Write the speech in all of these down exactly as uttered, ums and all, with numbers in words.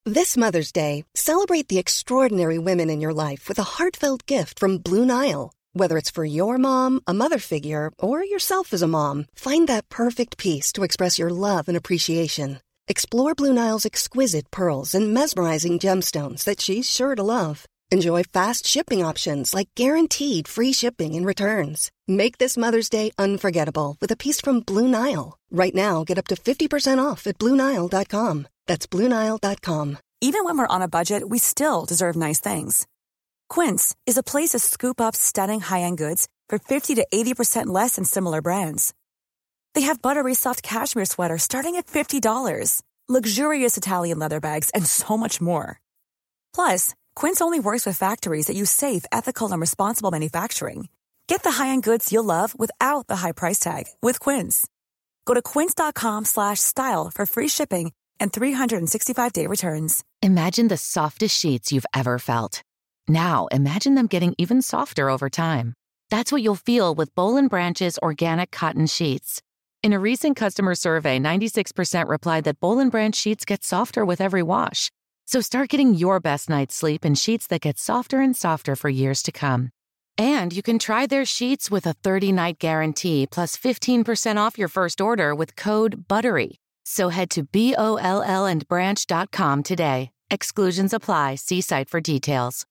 This Mother's Day, celebrate the extraordinary women in your life with a heartfelt gift from Blue Nile. Whether it's for your mom, a mother figure, or yourself as a mom, find that perfect piece to express your love and appreciation. Explore Blue Nile's exquisite pearls and mesmerizing gemstones that she's sure to love. Enjoy fast shipping options like guaranteed free shipping and returns. Make this Mother's Day unforgettable with a piece from Blue Nile. Right now, get up to fifty percent off at blue nile dot com. That's blue nile dot com. Even when we're on a budget, we still deserve nice things. Quince is a place to scoop up stunning high-end goods for fifty to eighty percent less than similar brands. They have buttery soft cashmere sweaters starting at fifty dollars, luxurious Italian leather bags, and so much more. Plus, Quince only works with factories that use safe, ethical, and responsible manufacturing. Get the high-end goods you'll love without the high price tag with Quince. Go to quince.com slash style for free shipping and three sixty-five day returns. Imagine the softest sheets you've ever felt. Now, imagine them getting even softer over time. That's what you'll feel with Boll and Branch's organic cotton sheets. In a recent customer survey, ninety-six percent replied that Boll and Branch sheets get softer with every wash. So start getting your best night's sleep in sheets that get softer and softer for years to come. And you can try their sheets with a thirty-night guarantee plus fifteen percent off your first order with code BUTTERY. So head to B O L L and branch dot com today. Exclusions apply. See site for details.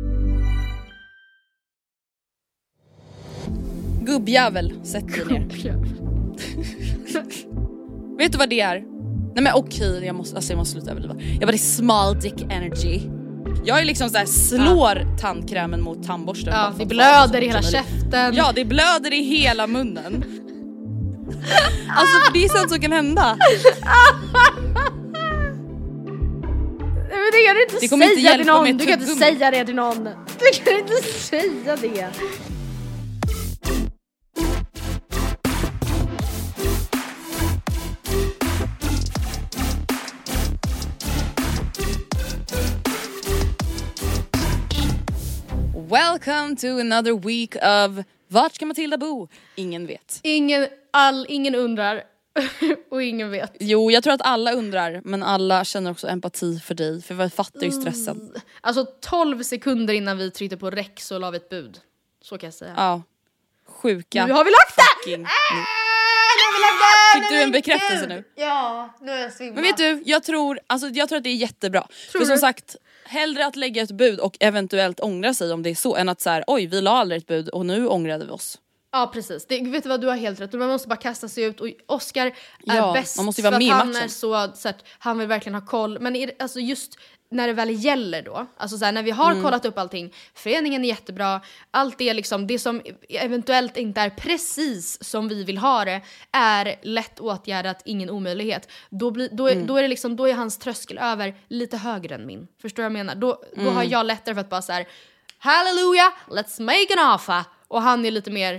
Gubbjävel, sätt dig ner. Vet du vad det är? Nej men okej, jag måste, alltså jag måste sluta överdriva. Jag bara, det är small dick energy. Jag är liksom så här, slår ja. tandkrämen mot tandborsten. Ja, det blöder i hela käften. Ja, det blöder i hela munnen. Alltså för det är sånt som kan hända. Men det kan du inte det kommer säga inte till någon. Med du kan inte säga det till någon. Du kan inte säga det. Welcome to another week of Vart ska Matilda bo? Ingen vet. Ingen, all, ingen undrar och ingen vet. Jo, jag tror att alla undrar, men alla känner också empati för dig, för vi fattar ju stressen. Mm. Alltså tolv sekunder innan vi tryckte på rec så la vi ett bud. Så kan jag säga. Ja, sjuka. Nu har vi lagt det! Fucking... Ah, nu har vi lagt det! Fick du en bekräftelse nu? Ja, nu är jag svimmad. Men vet du, jag tror, alltså, jag tror att det är jättebra. Tror för som du? sagt, hellre att lägga ett bud och eventuellt ångra sig om det är så, än att så här, oj, vi la aldrig ett bud och nu ångrade vi oss. Ja, precis. Det, vet du vad, du har helt rätt. Man måste bara kasta sig ut. Och Oscar är ja, bäst man måste för vara att med han matchen. är så, så att han vill verkligen ha koll. Men är, alltså just när det väl gäller då, alltså så här, när vi har mm. kollat upp allting, föreningen är jättebra, allt det liksom, det som eventuellt inte är precis som vi vill ha det är lätt åtgärdat, ingen omöjlighet. Då, blir, då, är, mm. då är det liksom, då är hans tröskel över lite högre än min. Förstår du vad jag menar? Då, då mm. har jag lättare för att bara så här, hallelujah, let's make an offer. Och han är lite mer,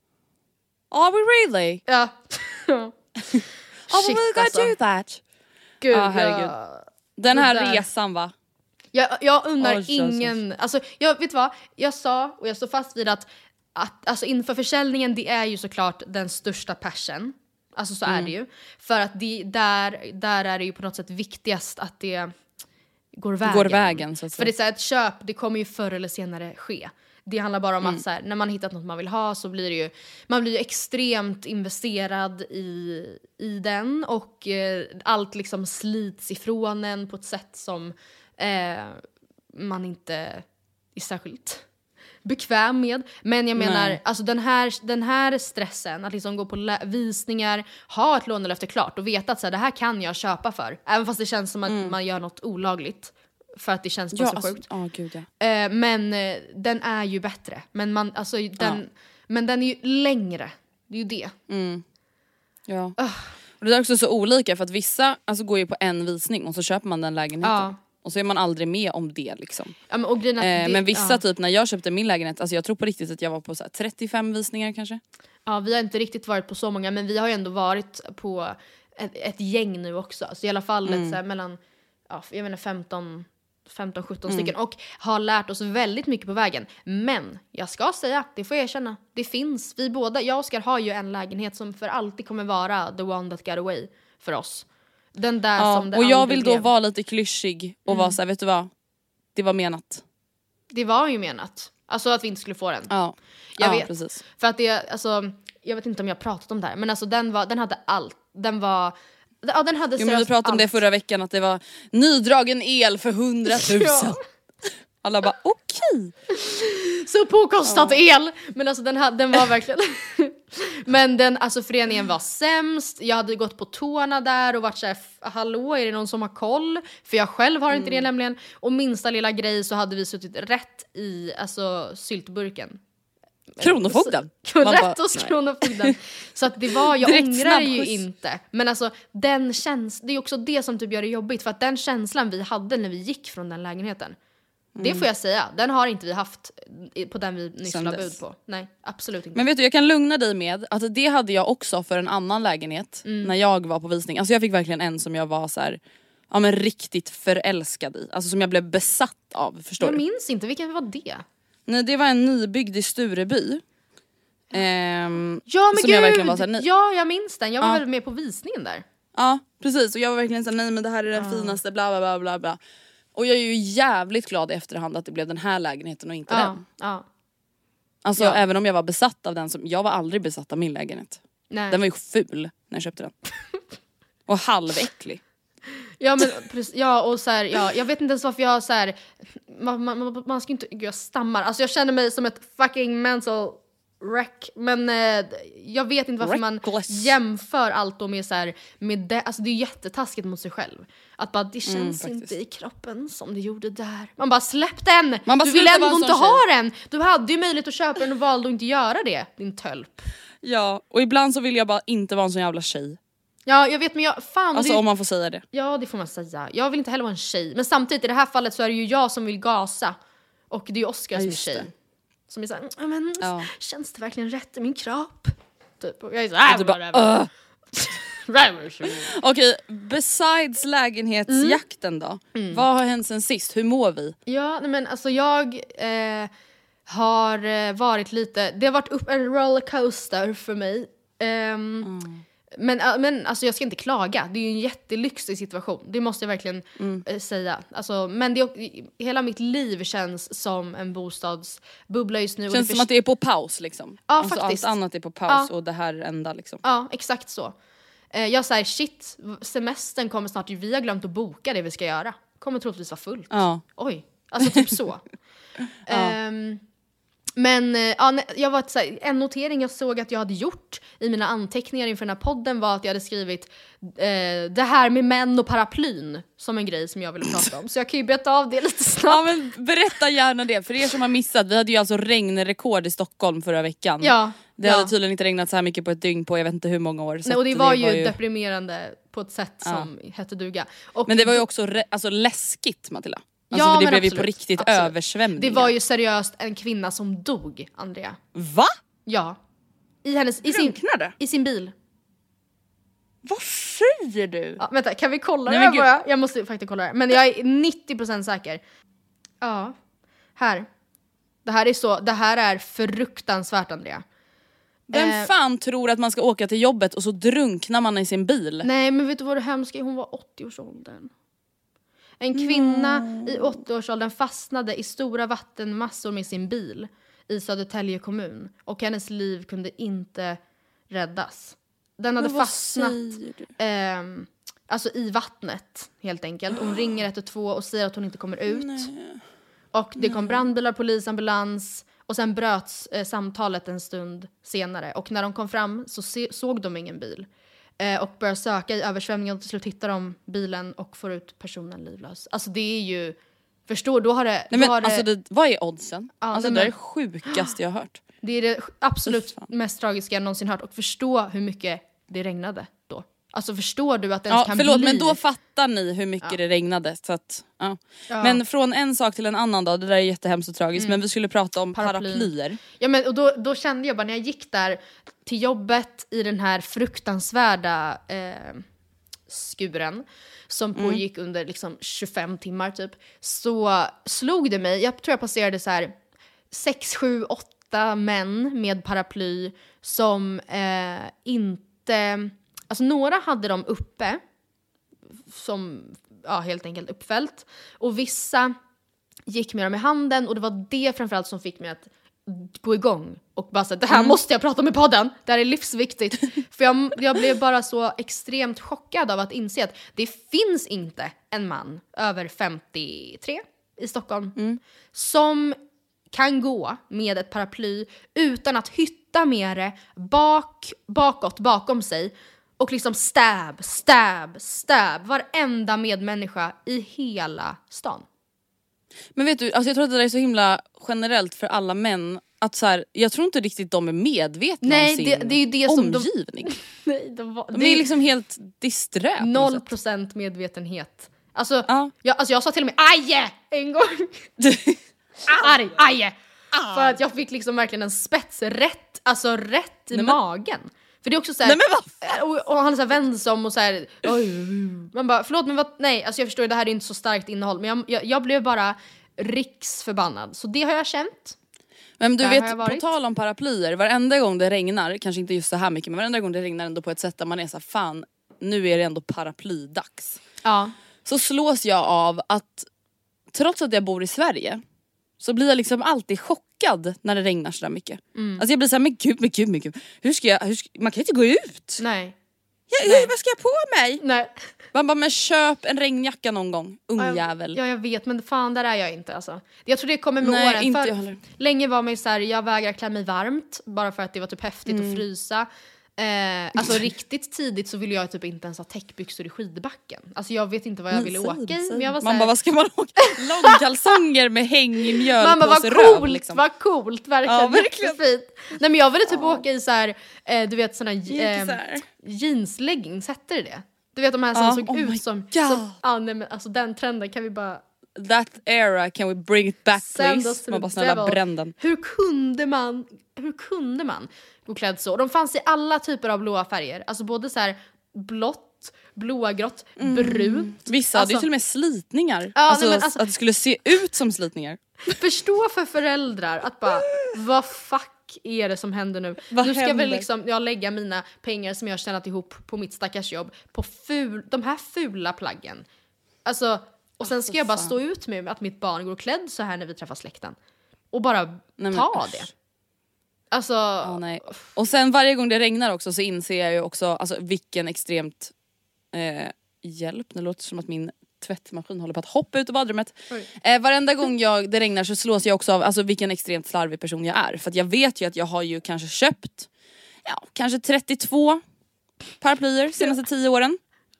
are we really? ja. Oh, Shit, we alltså. gotta do that. Gud, ah, herregud. jag... Den här där. resan, va? Jag, jag undrar oh, ingen... Alltså, jag vet vad? Jag sa, och jag står fast vid att, att alltså, inför försäljningen, det är ju såklart den största passion. Alltså så mm. är det ju. För att det, där, där är det ju på något sätt viktigast att det går vägen. Går vägen, så att säga. För det är så här, ett köp, det kommer ju förr eller senare ske. Det handlar bara om mm. att så här, när man hittat något man vill ha så blir det ju, man blir ju extremt investerad i, i den och eh, allt liksom slits ifrån en på ett sätt som eh, man inte är särskilt bekväm med. Men jag menar, Nej. alltså den här, den här stressen att liksom gå på lä- visningar, ha ett lånelöfte klart och veta att så här, det här kan jag köpa för. Även fast det känns som att mm. man gör något olagligt. För att det känns bara ja, så alltså, sjukt. oh, gud, ja. eh, Men eh, den är ju bättre. Men, man, alltså, den, ja. men den är ju längre. Det är ju det. Mm. Ja. Uh. Och det är också så olika. För att vissa alltså, går ju på en visning och så köper man den lägenheten. Ja. Och så är man aldrig med om det liksom. Ja, men, och eh, det, men vissa ja. typ när jag köpte min lägenhet, alltså jag tror på riktigt att jag var på så här, trettiofem visningar kanske. Ja, vi har inte riktigt varit på så många. Men vi har ju ändå varit på ett, ett gäng nu också. Så i alla fall mm. ett, så här, mellan ja, jag menar femton sjutton mm. stycken. Och har lärt oss väldigt mycket på vägen. Men jag ska säga, det får jag erkänna, det finns, vi båda, jag och Oskar har ju en lägenhet som för alltid kommer vara the one that got away för oss. Den där Ja, som det och jag aldrig vill då blev. vara lite klyschig och Mm. vara så här, vet du vad? Det var menat. Det var ju menat. Alltså att vi inte skulle få den. Ja, Jag ja vet. precis. För att det, alltså, jag vet inte om jag har pratat om det här, men alltså den, var, den hade allt. Den var, ja den hade Jo, men vi seriöst pratade om det allt. förra veckan, att det var nydragen el för hundratusen. Ja. Alla bara okej. Så påkostat el! Men alltså den, hade, den var verkligen... Men den, alltså föreningen var sämst. Jag hade gått på tårna där och varit såhär, hallå är det någon som har koll? För jag själv har inte Mm. det nämligen. Och minsta lilla grej så hade vi suttit rätt i alltså, syltburken. Kronofogden. Man Rätt bara, hos nej. kronofogden. Så att det var, jag Direkt ångrar ju snabbskjuts. inte. Men alltså den käns- det är också det som typ gör det jobbigt. För att den känslan vi hade när vi gick från den lägenheten. Det får jag säga, den har inte vi haft i- på den vi nyss Sen la dess. bud på. Nej, absolut inte. Men vet du, jag kan lugna dig med att det hade jag också för en annan lägenhet Mm. när jag var på visning. Alltså jag fick verkligen en som jag var så här, ja men riktigt förälskad i. Alltså som jag blev besatt av, förstår Jag du? minns inte, vilken var det? Nej, det var en nybyggd i Stureby. Ehm, Ja men som gud! jag verkligen var så här, nej. Ja jag minns den, jag var Ja. väl med på visningen där. Ja precis, och jag var verkligen såhär, nej men det här är den finaste bla bla bla bla bla. Och jag är ju jävligt glad i efterhand att det blev den här lägenheten och inte Ja, den. ja. Alltså Ja. även om jag var besatt av den, som jag var aldrig besatt av min lägenhet. Nej. Den var ju ful när jag köpte den. Och halväcklig. Ja men precis, ja och så här, ja, jag vet inte ens varför jag så här, man, man, man, man ska inte, gud, jag stammar, alltså jag känner mig som ett fucking mental wreck, men eh, jag vet inte varför Reckless. man jämför allt då med så här, med det, alltså det är jättetaskigt mot sig själv. Att bara, det känns faktiskt. inte i kroppen som det gjorde där. Man bara, släpp den! Man bara, du vill sluta ändå vara en inte sån ha den! Du hade ju möjlighet att köpa den och valde att inte göra det, din tölp. Ja, och ibland så vill jag bara inte vara en sån jävla tjej. Ja jag vet men jag, fan Alltså det, om man får säga det. ja det får man säga. Jag vill inte heller vara en tjej. Men samtidigt i det här fallet så är det ju jag som vill gasa. Och det är ju Oscar Ja, som är just tjej. det. Som är såhär, "Ja, men Ja. känns det verkligen rätt i min kropp? Typ. Och jag är såhär, Och du bara, "Ugh." whatever. Okej, besides lägenhetsjakten då? Vad har hänt sen sist? Hur mår vi? Ja nej, men alltså jag eh, har eh, varit lite, det har varit upp en rollercoaster för mig. Ehm, Men, äh, men alltså jag ska inte klaga, det är ju en jättelyxig situation. Det måste jag verkligen eh, säga. Alltså, men det, hela mitt liv känns som en bostadsbubbla just nu. och Känns det som att det är på paus liksom. Ja, alltså, faktiskt. Allt annat är på paus Ja. och det här är enda liksom. Ja, exakt så. Eh, jag säger shit, semestern kommer snart. Vi har glömt att boka det vi ska göra. Kommer troligtvis vara fullt. Ja. Oj, alltså typ så. Ehm, men eh, ja, nej, jag var så här, en notering jag såg att jag hade gjort i mina anteckningar inför den här podden var att jag hade skrivit eh, det här med män och paraplyn som en grej som jag ville prata om. Så jag kan ju beta av det lite snabbt. Ja men berätta gärna det, för er som har missat, vi hade ju alltså regnrekord i Stockholm förra veckan. Ja, Det ja. hade tydligen inte regnat så här mycket på ett dygn på jag vet inte hur många år. Så Nej, och det att var ju deprimerande på ett sätt som hette duga. Och Men det var ju också re- alltså, läskigt Matilda. Alltså, Ja, för det men blev ju på absolut, riktigt absolut. översvämningar. det var ju seriöst en kvinna som dog, Andrea. Va? Ja. I, hennes, i, sin, Drunknade? I sin bil. Vad säger du? Ja, vänta, kan vi kolla Nej, det men här gud. bara? Jag måste faktiskt kolla det. Men jag är nittio procent säker. Ja. Här. Det här är så, det här är fruktansvärt, Andrea. Vem Eh, fan tror att man ska åka till jobbet och så drunknar man i sin bil? Nej, men vet du vad det hemska är? Hon var åttio-årsåldern. En kvinna i åttio-årsåldern fastnade i stora vattenmassor med sin bil i Södertälje kommun. Och hennes liv kunde inte räddas. Den hade Men vad fastnat säger du? ehm, alltså i vattnet helt enkelt. Hon ringer ett ett två och säger att hon inte kommer ut. Nej. Och det kom brandbilar, polis, ambulans. Och sen bröts eh, samtalet en stund senare. Och när de kom fram så se- såg de ingen bil. Eh, och började söka i översvämningen och till slut hittar de bilen och får ut personen livlös. Alltså det är ju... Förstår, då har det... Nej, då men har det, alltså det, vad är oddsen? Ja, alltså nej, det är men- det sjukaste jag har hört. det är det absolut Fy fan. mest tragiska jag någonsin hört. Och förstå hur mycket det regnade då. Alltså förstår du att det ens Ja, kan förlåt, bli... men då fattar ni hur mycket Ja. det regnade. Så att, ja. Ja. Men från en sak till en annan då, det där är jättehemskt och tragiskt. Men vi skulle prata om Paraply. paraplyer. Ja, men, och då, då kände jag bara när jag gick där till jobbet i den här fruktansvärda eh, skuren som pågick under liksom tjugofem timmar typ, så slog det mig, jag tror jag passerade så här sex, sju, åtta män med paraply som eh, inte, alltså några hade dem uppe som ja, helt enkelt uppfällt. Och vissa gick med dem i handen och det var det framförallt som fick mig att gå igång och bara säga det här mm. måste jag prata om i podden, det här är livsviktigt. För jag, jag blev bara så extremt chockad av att inse att det finns inte en man över femtiotre i Stockholm mm. som kan gå med ett paraply utan att hytta med det bak, bakåt, bakom sig och liksom stab, stab, stab varenda medmänniska i hela stan. Men vet du, alltså jag tror att det där är så himla generellt för alla män att så här, jag tror inte riktigt de är medvetna Nej, om sin det, det är ju det som omgivning. De, nej, de, var, de det är liksom helt disträ. Noll procent medvetenhet. Alltså, ja. jag, alltså jag sa till och med aje en gång. Arg, aje. Ah. För att jag fick liksom verkligen en spets rätt, alltså rätt i nej, magen. För det är också så här, nej, men och, och han är så här vänd som och så här, oj, man bara förlåt men vad, nej alltså jag förstår det här är inte så starkt innehåll men jag, jag, jag blev bara riksförbannad. Så det har jag känt. Men du där vet, på tal om paraplyer, varenda gång det regnar, kanske inte just så här mycket, men varenda gång det regnar ändå på ett sätt där man är så här, fan, nu är det ändå paraplydags. Ja. Så slås jag av att trots att jag bor i Sverige så blir jag liksom alltid chockad när det regnar så där mycket. Mm. Alltså jag blir så här, men gud, men gud, men gud. Hur ska jag, hur ska, man kan inte gå ut. Nej. Ja, Nej. Hur, vad ska jag på mig? Nej. Man bara, men köp en regnjacka någon gång, ungjävel. Ja, jag vet, men fan, där är jag inte alltså. Jag tror det kommer med Nej, åren. inte för jag heller. Länge var mig så här, jag vägrar klä mig varmt bara för att det var typ häftigt mm. att frysa. Eh, alltså riktigt tidigt så ville jag typ inte ens ha täckbyxor i skidbacken. Alltså jag vet inte vad jag ville åka i. Men jag var så här, man bara, vad ska man åka? Långkalsonger med häng i mjöl. Man bara, vad röv, coolt, liksom. vad coolt, verkligen. Ja, verkligen. Fint. Nej men jag ville typ ja. åka i så här, eh, du vet såna eh, jeansleggings, hette det det? Du vet de här som ja. såg oh ut som, som ah, nej, men alltså den trenden kan vi bara that era, can we bring it back please? Man bara snälla bränn den. Hur kunde man Hur kunde man gå klädd så? De fanns i alla typer av blåa färger. Alltså både så här blått, blågrått, mm. brunt. Vissa alltså, hade ju till och med slitningar. Ja, alltså, nej, men alltså, att det skulle se ut som slitningar. Förstå för föräldrar att bara, vad fuck är det som händer nu? Vad nu ska händer? väl liksom jag lägga mina pengar som jag har tjänat ihop på mitt stackars jobb på ful, de här fula plaggen. Alltså, och sen ska jag bara stå ut med att mitt barn går klädd så här när vi träffar släkten. Och bara nej, men, ta det. Alltså, oh, nej. Och sen varje gång det regnar också så inser jag ju också alltså, vilken extremt eh, hjälp. Det låter som att min tvättmaskin håller på att hoppa ut ur badrummet. Eh, varenda gång jag, det regnar så slås jag också av alltså, vilken extremt slarvig person jag är. För att jag vet ju att jag har ju kanske köpt ja, kanske trettiotvå paraplyer de senaste tio åren.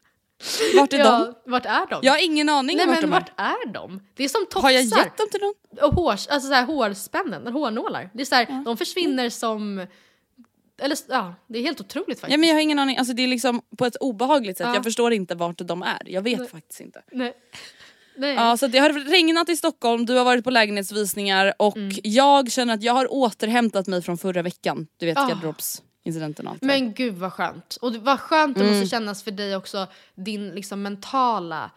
Vart är ja, de? Vart är de? Jag har ingen aning. Nej, vart men de är. vart är de? Det är som tofsar. Har jag gett dem till någon? Och hårs, alltså så här, hårspännen, hårnålar. Det är så här, ja. De försvinner som... Eller ja, det är helt otroligt faktiskt. Ja, men jag har ingen aning. Alltså det är liksom på ett obehagligt sätt. Ja. Jag förstår inte vart de är. Jag vet Nej. faktiskt inte. Nej. Nej. Ja, så det har regnat i Stockholm. Du har varit på lägenhetsvisningar. Och mm. jag känner att jag har återhämtat mig från förra veckan. Du vet, oh. garderobsincidenten och allt. Men gud vad skönt. Och vad skönt det mm. måste kännas för dig också. Din liksom mentala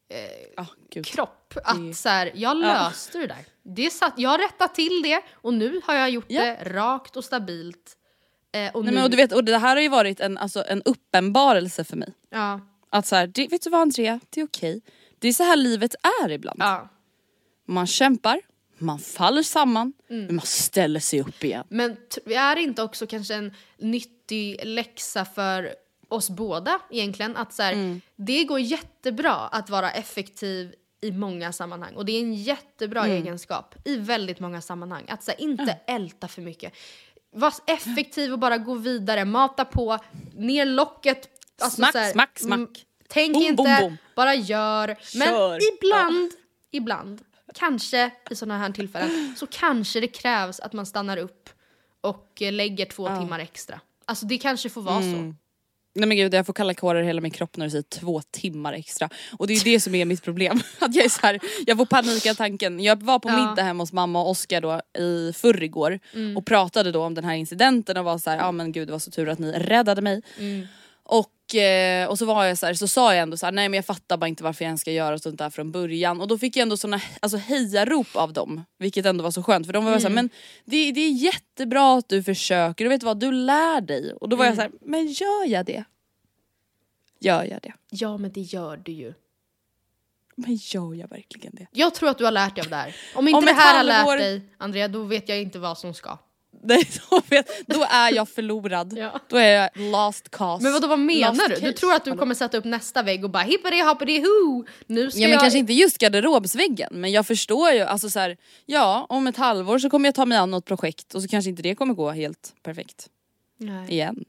eh, oh, kropp. Att det... så här, jag löste ja. det där. Det satt, jag har rättat till det. Och nu har jag gjort ja. det rakt och stabilt. Eh, och, Nej, nu... men, och, du vet, och det här har ju varit en, alltså, en uppenbarelse för mig. Ja. Att så här, det, vet du vad Andrea, det är okej. Det är så här livet är ibland. Ja. Man kämpar, man faller samman, mm. men man ställer sig upp igen. Men t- är det inte också kanske en nyttig läxa för oss båda egentligen? Att så här, mm. det går jättebra att vara effektiv i många sammanhang. Och det är en jättebra mm. egenskap i väldigt många sammanhang. Att så här, inte mm. älta för mycket. Var effektiv och bara gå vidare. Mata på, ner locket. Alltså, smack, så här, smack, smack. M- tänk boom, inte, boom, boom. bara gör. Men Kör. ibland, ja. ibland, kanske i sådana här tillfällen, så kanske det krävs att man stannar upp och lägger två ja. timmar extra. Alltså det kanske får vara mm. så. Nej men gud, jag får kalla kårar hela min kropp när du säger två timmar extra. Och det är ju det som är mitt problem. Att jag är så här, jag får panik av tanken. Jag var på ja. middag hemma hos mamma och Oskar då i förrgår mm. och pratade då om den här incidenten och var så här, ja men gud det var så tur att ni räddade mig. Mm. Och, eh, och så var jag så här, så sa jag ändå så här, nej men jag fattar bara inte varför jag ens ska göra sånt där från början. Och då fick jag ändå såna alltså hejarop av dem, vilket ändå var så skönt. För de var mm. så här, men det, det är jättebra att du försöker, och vet du vad, du lär dig. Och då var mm. jag så här, men gör jag det? Gör jag det? Ja, men det gör du ju. Men gör jag verkligen det? Jag tror att du har lärt dig av det här. Om inte Om det här har halvår... lärt dig, Andrea, då vet jag inte vad som ska. Nej, då, vet, då är jag förlorad. Ja. Då är jag lost cause. Men vadå, vad menar Lost du? case. Du tror att du kommer sätta upp nästa vägg och bara hippity hoppity hoo. Nu ska Ja, men jag... kanske inte just garderobsväggen, men jag förstår ju, alltså så här, ja, om ett halvår så kommer jag ta mig an något projekt och så kanske inte det kommer gå helt perfekt. Nej. Igen.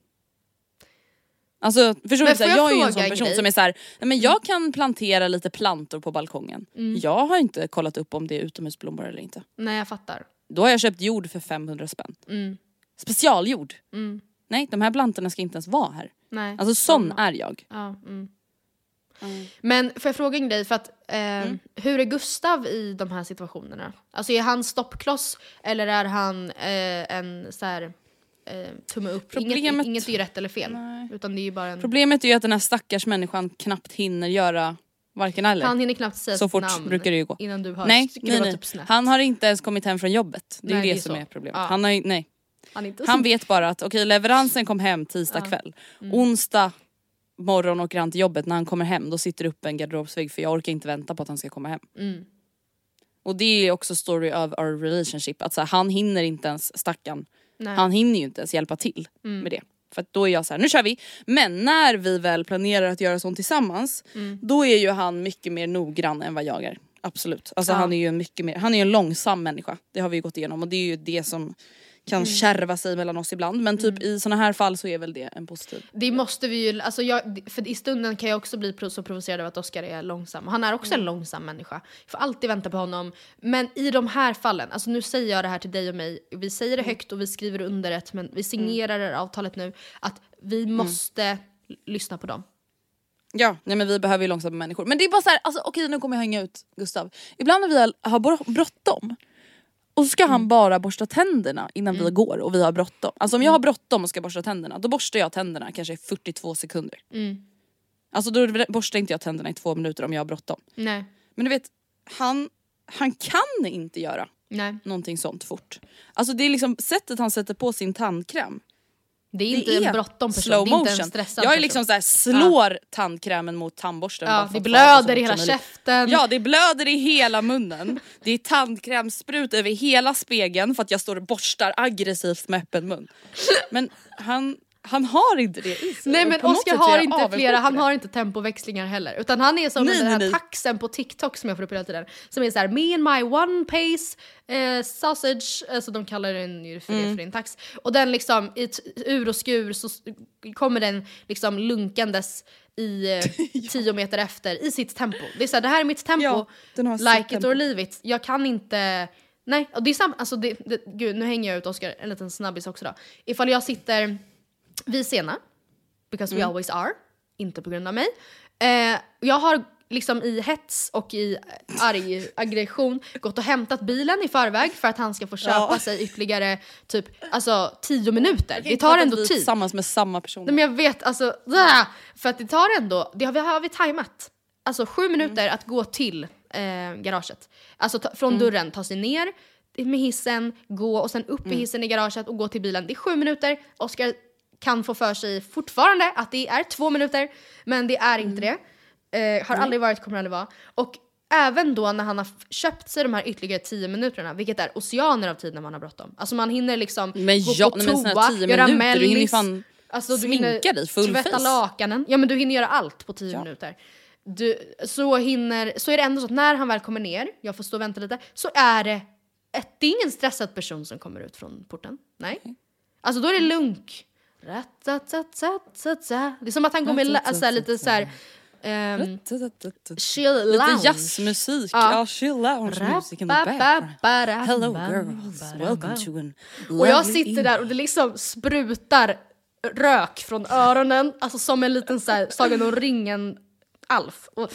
Alltså, förstår du, så här, får jag jag är ju en fråga sån en person grej? som är så här, nej, men jag kan plantera lite plantor på balkongen. Mm. Jag har inte kollat upp om det är utomhusblommor eller inte. Nej, jag fattar. Då har jag köpt jord för femhundra spänn. Mm. Specialjord. Mm. Nej, de här plantorna ska inte ens vara här. Nej. Alltså sån Samma. är jag. Ja, mm. Mm. Men får jag fråga en grej, för att eh, mm. hur är Gustav i de här situationerna? Alltså är han stoppkloss eller är han eh, en så här eh, tumme upp? Problemet... Inget, inget är ju rätt eller fel. Nej. Utan det är ju bara en... Problemet är ju att den här stackars människan knappt hinner göra varken eller. Han hinner knappt säga så sitt fort namn brukar det ju gå. innan du har Nej, nej, skruvat nej. upp snett. Han har inte ens kommit hem från jobbet. Det är Nej, ju det, det är som så. är problemet. Ja. Han, har ju, nej. Han, är inte Han så... vet bara att okej, leveransen kom hem tisdag Ja. kväll. Mm. Onsdag morgon åker han till jobbet. När han kommer hem då sitter det upp en garderobsvägg för jag orkar inte vänta på att han ska komma hem. Mm. Och det är också story of our relationship. Att så här, han hinner inte ens, stackan. Nej. Han hinner ju inte ens hjälpa till Mm. med det. För att då är jag så här, nu kör vi. Men när vi väl planerar att göra sånt tillsammans, Mm. då är ju han mycket mer noggrann än vad jag är. Absolut. Alltså Ja. han är ju en mycket mer, han är ju en långsam människa. Det har vi ju gått igenom och det är ju det som kan Mm. kärva sig mellan oss ibland. Men typ i såna här fall så är väl det en positiv. Det måste vi ju, alltså jag, för i stunden kan jag också bli pro- så provocerad av att Oscar är långsam. Han är också en långsam människa. Jag får alltid vänta på honom. Men i de här fallen, alltså nu säger jag det här till dig och mig. Vi säger det högt och vi skriver under det, men vi signerar det avtalet nu. Att vi måste mm. lyssna på dem. Ja, nej men vi behöver ju långsamma människor. Men det är bara så här, alltså okej nu kommer jag hänga ut Gustav. Ibland när vi har br- bråttom och så ska mm. han bara borsta tänderna innan mm. vi går och vi har bråttom. Alltså om jag har bråttom och ska borsta tänderna, då borstar jag tänderna kanske i fyrtiotvå sekunder. Mm. Alltså då borstar inte jag tänderna i två minuter om jag har bråttom. Nej. Men du vet, han, han kan inte göra Nej. någonting sånt fort. Alltså det är liksom sättet han sätter på sin tandkräm. Det är inte det är en bråttom person, slow det är inte motion. en stressad Jag är person. liksom så här, slår ja. tandkrämen mot tandborsten. Ja, bara för det att blöder få i hela som käften. Ja, det blöder i hela munnen. Det är tandkrämsprut över hela spegeln för att jag står och borstar aggressivt med öppen mun. Men han... Han har inte det i sig. Nej, men Oscar har inte flera, han har inte tempoväxlingar heller. Utan han är som nej, den här nej, nej. taxen på TikTok som jag får upp hela tiden. Som är så här, me and my one pace eh, sausage, alltså de kallar den ju för, mm. för en tax. Och den liksom, i t- ur och skur så kommer den liksom lunkandes i eh, ja. tio meter efter i sitt tempo. Det är så här, det här är mitt tempo, ja, like it tempo. or leave it. Jag kan inte... Nej, och det är samma, alltså det, det, gud, nu hänger jag ut Oscar en liten snabbis också då. Ifall jag sitter... Vi är sena, because mm. we always are, inte på grund av mig. Eh, jag har liksom i hets och i arg aggression gått och hämtat bilen i förväg för att han ska få köpa ja. sig ytterligare typ alltså tio minuter. Det tar ändå tid. Tillsammans med samma person. Men jag vet alltså, där, för att det tar ändå, det har vi, har vi tajmat. Alltså sju minuter mm. att gå till eh, garaget. Alltså ta, från mm. dörren, ta sig ner med hissen, gå och sen upp mm. i hissen i garaget och gå till bilen. Det är sju minuter. Oscar kan få för sig fortfarande att det är två minuter, men det är inte mm. det. Eh, har mm. aldrig varit, kommer aldrig vara. Och även då när han har f- köpt sig de här ytterligare tio minuterna, vilket är oceaner av tid när man har bråttom. Alltså man hinner liksom men gå ja, på men toa, tio göra minuter, mellis. du hinner ju fan alltså, du sminka hinner dig full tvätta face. lakanen. Ja, men du hinner göra allt på tio ja. minuter. Du, så, hinner, så är det ändå så att när han väl kommer ner, jag får stå och vänta lite, så är det ett, det är ingen stressad person som kommer ut från porten. Nej. Alltså då är det lunk. Det är som att han går med alltså, lite så här um, chill lounge. Lite jazzmusik. Ja, ja chill lounge musik in the background. Hello girls, welcome to an och jag sitter där och det liksom sprutar rök från öronen, alltså som en liten så här Sagan om ringen Alf. Och,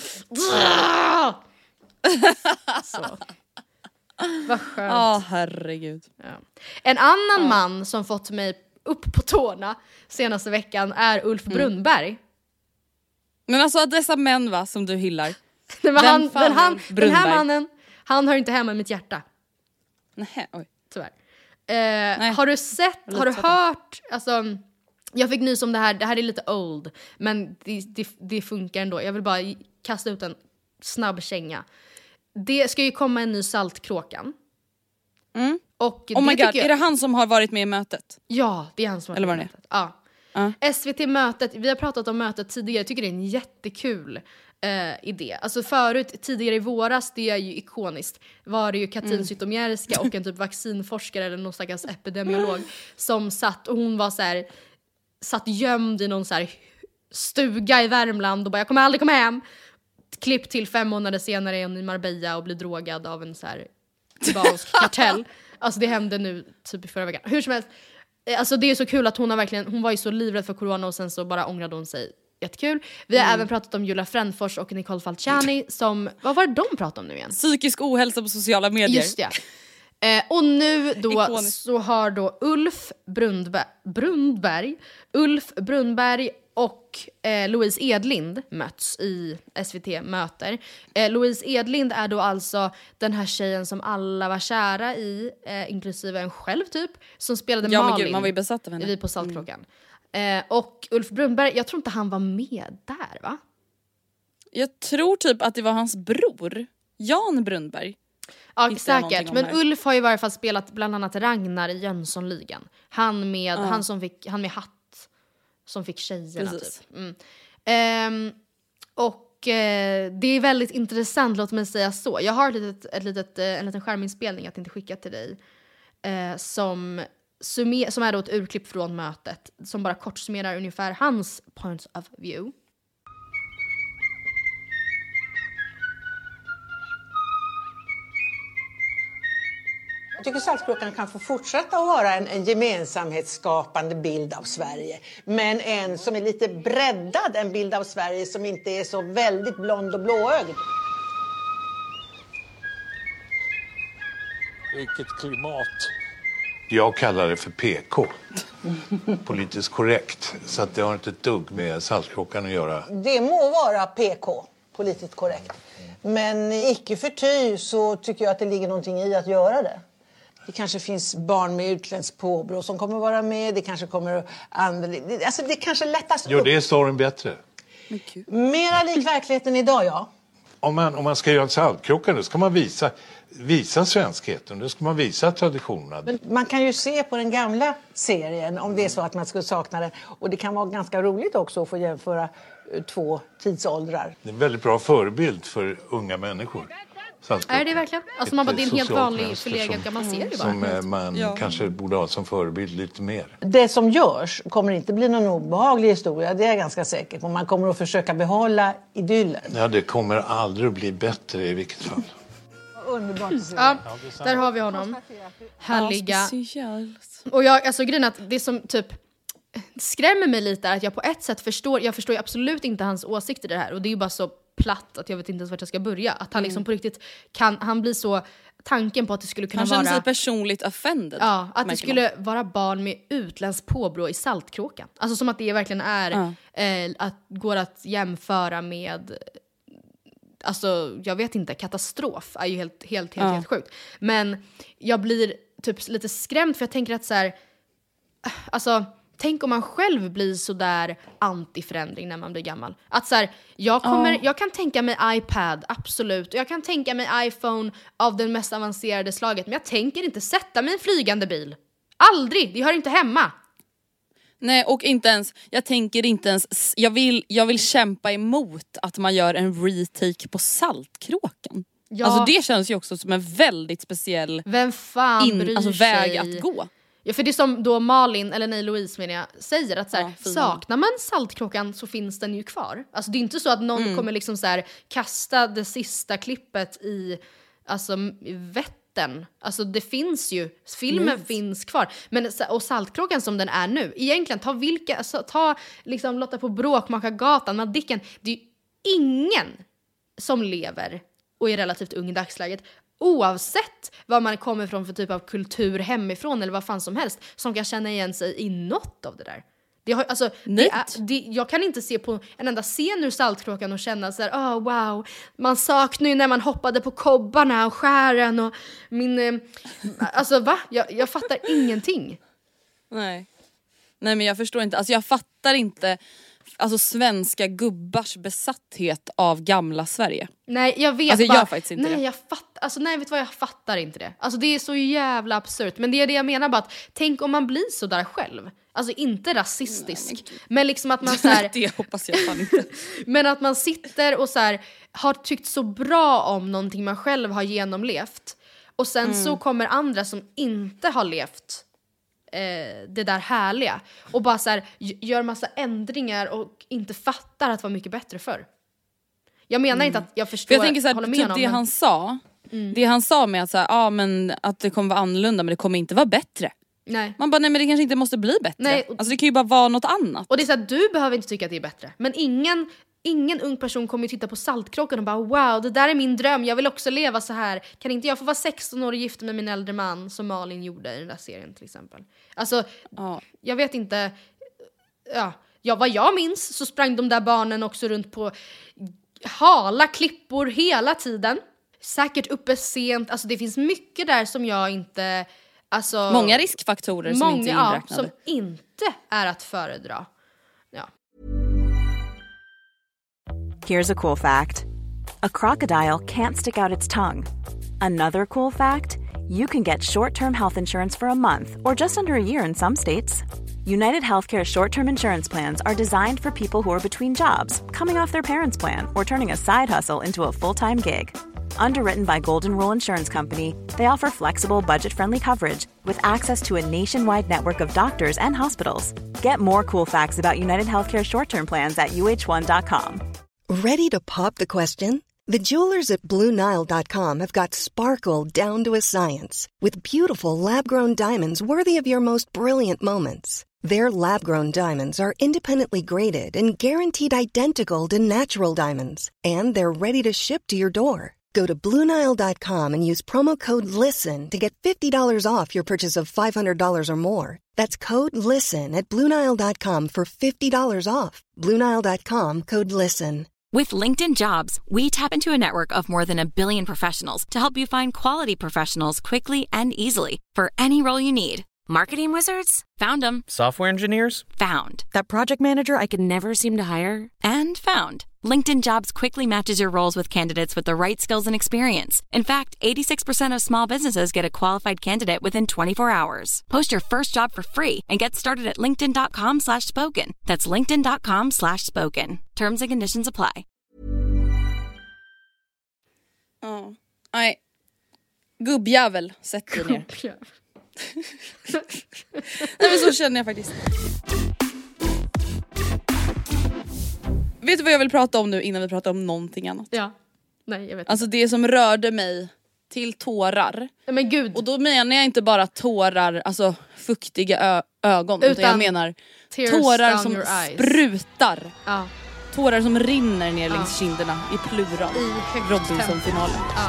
så. Vad skönt. Ja, oh, herregud. Ja. En annan ja. man som fått mig upp på tårna senaste veckan är Ulf mm. Brunnberg. Men alltså dessa män va, som du hyllar. Nej, men han, men han, den här mannen, han har inte hemma i mitt hjärta. Nej, oj. Tyvärr. Eh, har du sett, har du hört, alltså Jag fick nys om det här, det här är lite old, men det, det, det funkar ändå. Jag vill bara kasta ut en snabb känga. Det ska ju komma en ny Saltkråkan. Mm. Och oh det my god, jag... är det han som har varit med i mötet? Ja, det är han som har Eller varit vad med i mötet. Ja. Uh. S V T-mötet, vi har pratat om mötet tidigare, jag tycker det är en jättekul uh, idé. Alltså förut, tidigare i våras, det är ju ikoniskt, var det ju Katrin mm. Zytomierska och en typ vaccinforskare eller någon stackars epidemiolog som satt, och hon var så här, satt gömd i någon så här stuga i Värmland och bara jag kommer aldrig komma hem. Klipp till fem månader senare är hon i Marbella och blir drogad av en så här kubansk kartell. Alltså det hände nu typ i förra veckan. Hur som helst, alltså det är så kul att hon har verkligen, hon var ju så livrädd för corona och sen så bara ångrade hon sig. Jättekul. Vi har mm. även pratat om Julia Frändfors och Nicole Falciani som, vad var det de pratade om nu igen? Psykisk ohälsa på sociala medier. Just det. Eh, och nu då Ikoniskt. Så har då Ulf Brundberg, Brundberg Ulf Brundberg och eh, Louise Edlind möts i S V T-möter. Eh, Louise Edlind är då alltså den här tjejen som alla var kära i, eh, inklusive en själv typ, som spelade ja, Malin. Gud, man var ju besatt av henne. Vi på Saltkråkan. Mm. Eh, och Ulf Brundberg, jag tror inte han var med där, va? Jag tror typ att det var hans bror, Jan Brundberg. Ja, säkert. Men här. Ulf har ju i varje fall spelat bland annat Ragnar i Jönssonligan. Han med, uh. han som fick, han med hatt som fick tjejerna. Precis. Typ. Mm. Ehm, och eh, det är väldigt intressant, låt mig säga så. Jag har ett litet, ett litet, en liten skärminspelning att inte skicka till dig. Eh, som, summer, som är då ett urklipp från mötet. Som bara kort summerar ungefär hans points of view. Jag tycker Saltkråkan kan få fortsätta att vara en, en gemensamhetsskapande bild av Sverige. Men en som är lite breddad, en bild av Sverige som inte är så väldigt blond och blåögd. Vilket klimat. Jag kallar det för P K. Politiskt korrekt. Så att det har inte ett dugg med Saltkråkan att göra. Det må vara P K, politiskt korrekt. Men icke förty så tycker jag att det ligger någonting i att göra det. Det kanske finns barn med utländskt påbrå som kommer vara med. Det kanske kommer att använda... Alltså det kanske lättas upp. Jo, det är storyn bättre. Mera lik verkligheten idag, ja. Om man, om man ska göra en Saltkråkan, då ska man visa, visa svenskheten. Då ska man visa traditionerna. Men man kan ju se på den gamla serien om det är så att man skulle sakna den. Och det kan vara ganska roligt också att få jämföra två tidsåldrar. Det är en väldigt bra förebild för unga människor. Är det verkligen? Alltså man bara, det är en helt vanlig förlegad gammal serie bara. Som man ja. kanske borde ha som förebild lite mer. Det som görs kommer inte bli någon obehaglig historia, det är jag ganska säker på. Man kommer att försöka behålla idyllen. Ja, det kommer aldrig att bli bättre i vilket fall. Underbart. Ja, där har vi honom. Härliga. Och jag, alltså grejen att det som typ skrämmer mig lite är att jag på ett sätt förstår, jag förstår ju absolut inte hans åsikter i det här. Och det är ju bara så platt att jag vet inte ens vart jag ska börja. Att han liksom mm. på riktigt kan, han blir så, tanken på att det skulle kunna han vara... Han känner sig personligt offended. Ja, att det skulle man. vara barn med utländskt påbrå i Saltkråkan. Alltså som att det verkligen är, ja. eh, att går att jämföra med, alltså jag vet inte, katastrof är ju helt, helt, helt, ja. helt sjukt. Men jag blir typ lite skrämd för jag tänker att så här, alltså... Tänk om man själv blir så där antiförändring när man blir gammal. Att så här, jag, kommer, oh. jag kan tänka mig iPad, absolut. Jag kan tänka mig iPhone av den mest avancerade slaget. Men jag tänker inte sätta mig i en flygande bil. Aldrig, det hör inte hemma. Nej, och inte ens, jag tänker inte ens, jag vill, jag vill kämpa emot att man gör en retake på Saltkråkan. Ja. Alltså det känns ju också som en väldigt speciell Vem fan in, bryr alltså, väg att gå. Ja, för det som då Malin, eller nej Louise menar jag, säger att så här, ja, saknar man Saltkråkan så finns den ju kvar. Alltså det är inte så att någon mm. kommer liksom så här, kasta det sista klippet i alltså, Vättern. Alltså det finns ju, filmen mm. finns kvar. Men, och Saltkråkan som den är nu, egentligen ta vilka, alltså, ta liksom Lotta på Bråkmakargatan, Madicken. Det är ju ingen som lever och är relativt ung i dagsläget. Oavsett vad man kommer från för typ av kultur hemifrån eller vad fan som helst som kan känna igen sig i något av det där. Det har, alltså, det är, det, jag kan inte se på en enda scen ur Saltkråkan och känna så här, oh, wow, man saknar ju när man hoppade på kobbarna och skären och min, eh, alltså va? Jag, jag fattar ingenting. Nej. Nej men jag förstår inte, alltså jag fattar inte alltså svenska gubbars besatthet av gamla Sverige. Nej jag vet alltså, jag bara, gör faktiskt inte nej, det. Jag fattar, alltså, nej vet du vad, jag fattar inte det. Alltså det är så jävla absurt. Men det är det jag menar bara att, tänk om man blir så där själv. Alltså inte rasistisk. Nej, men, men liksom att man så här, det hoppas jag fan inte. Men att man sitter och så här, har tyckt så bra om någonting man själv har genomlevt. Och sen mm. så kommer andra som inte har levt eh, det där härliga. Och bara så här, gör massa ändringar och inte fattar att det var mycket bättre förr. Jag menar mm. inte att jag förstår, För jag tänker så här, håller med typ honom, det men... han sa. Mm. Det han sa med att, så här, ah, men att det kommer vara annorlunda men det kommer inte vara bättre. Nej. Man bara, nej men det kanske inte måste bli bättre. Nej. Alltså det kan ju bara vara något annat. Och det är så här, du behöver inte tycka att det är bättre. Men ingen, ingen ung person kommer ju titta på Saltkråkan och bara wow, det där är min dröm, jag vill också leva så här. Kan inte jag få vara sexton år och gifta med min äldre man som Malin gjorde i den där serien till exempel. Alltså, ja. jag vet inte. Ja, ja, vad jag minns så sprang de där barnen också runt på hala klippor hela tiden. Säkert uppe sent. Alltså det finns mycket där som jag inte... Alltså, många riskfaktorer som många, inte är inräknade. Ja, som inte är att föredra. Ja. Here's a cool fact. A crocodile can't stick out its tongue. Another cool fact, you can get short-term health insurance for a month or just under a year in some states. United Healthcare short-term insurance plans are designed for people who are between jobs, coming off their parents' plan, or turning a side hustle into a full-time gig. Underwritten by Golden Rule Insurance Company, they offer flexible, budget-friendly coverage with access to a nationwide network of doctors and hospitals. Get more cool facts about United Healthcare short-term plans at U H one dot com. Ready to pop the question? The jewelers at Blue Nile dot com have got sparkle down to a science with beautiful lab-grown diamonds worthy of your most brilliant moments. Their lab-grown diamonds are independently graded and guaranteed identical to natural diamonds, and they're ready to ship to your door. Go to Blue Nile dot com and use promo code LISTEN to get fifty dollars off your purchase of five hundred dollars or more. That's code LISTEN at Blue Nile dot com for fifty dollars off. Blue Nile dot com, code LISTEN. With LinkedIn Jobs, we tap into a network of more than a billion professionals to help you find quality professionals quickly and easily for any role you need. Marketing wizards? Found them. Software engineers? Found. That project manager I could never seem to hire? And found. LinkedIn Jobs quickly matches your roles with candidates with the right skills and experience. In fact, eighty-six percent of small businesses get a qualified candidate within twenty-four hours. Post your first job for free and get started at linkedin.com slash spoken. That's linkedin.com slash spoken. Terms and conditions apply. Ja, oh. Nej. Gubbjävel, sätt dig ner. Nej men så känner jag faktiskt. Vet du vad jag vill prata om nu innan vi pratar om någonting annat? Ja. Nej, jag vet alltså inte. Det som rörde mig till tårar. Men gud. Och då menar jag inte bara tårar, alltså fuktiga ö- ögon. Utan, utan jag menar tårar som sprutar. Ja. Tårar som rinner ner ja. längs kinderna i plural. I Robinson-finalen. Ja.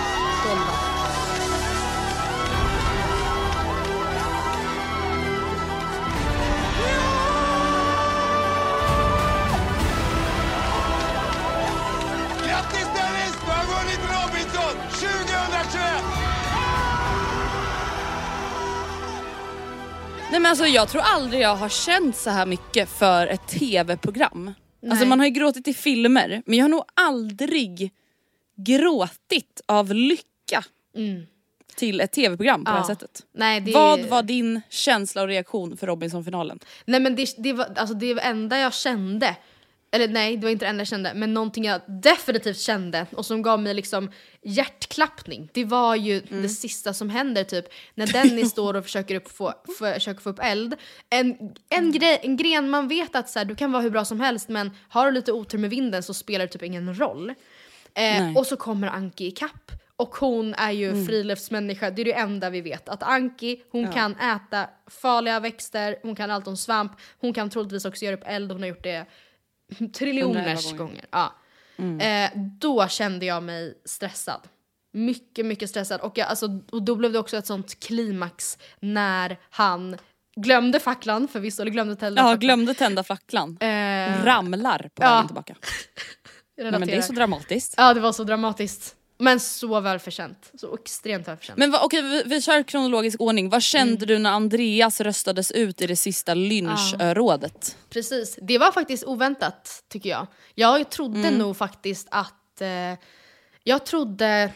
Nej men alltså jag tror aldrig jag har känt så här mycket för ett tv-program. Nej. Alltså man har ju gråtit i filmer, men jag har nog aldrig gråtit av lycka mm. till ett tv-program på ja. det här sättet. Nej, det... Vad var din känsla och reaktion för Robinson-finalen? Nej men det, det var alltså det enda jag kände. Eller nej, det var inte det enda jag kände. Men någonting jag definitivt kände och som gav mig liksom hjärtklappning. Det var ju mm. det sista som händer typ. När Dennis står och försöker, upp få, försöker få upp eld. En, en, grej, en gren man vet att så här, du kan vara hur bra som helst. Men har du lite otur med vinden så spelar det typ ingen roll. Eh, och så kommer Anki i kapp. Och hon är ju mm. friluftsmänniska. Det är det enda vi vet. Att Anki, hon ja. kan äta farliga växter. Hon kan allt om svamp. Hon kan troligtvis också göra upp eld. Hon har gjort det triljoners gånger. gånger. Ja. Mm. Eh, då kände jag mig stressad. Mycket, mycket stressad. Och, jag, alltså, och då blev det också ett sånt klimax när han glömde facklan. För visst, eller glömde tända ja, facklan. glömde tända facklan. Eh, Ramlar på vägen ja. tillbaka. Nej, men det är så dramatiskt. Ja, det var så dramatiskt. Men så välförtjänt. Så extremt välförtjänt. Men va, okej, vi, vi kör kronologisk ordning. Vad kände mm. du när Andreas röstades ut i det sista lynchrådet? Ah. Precis, det var faktiskt oväntat tycker jag. Jag trodde mm. nog faktiskt att... Eh, jag trodde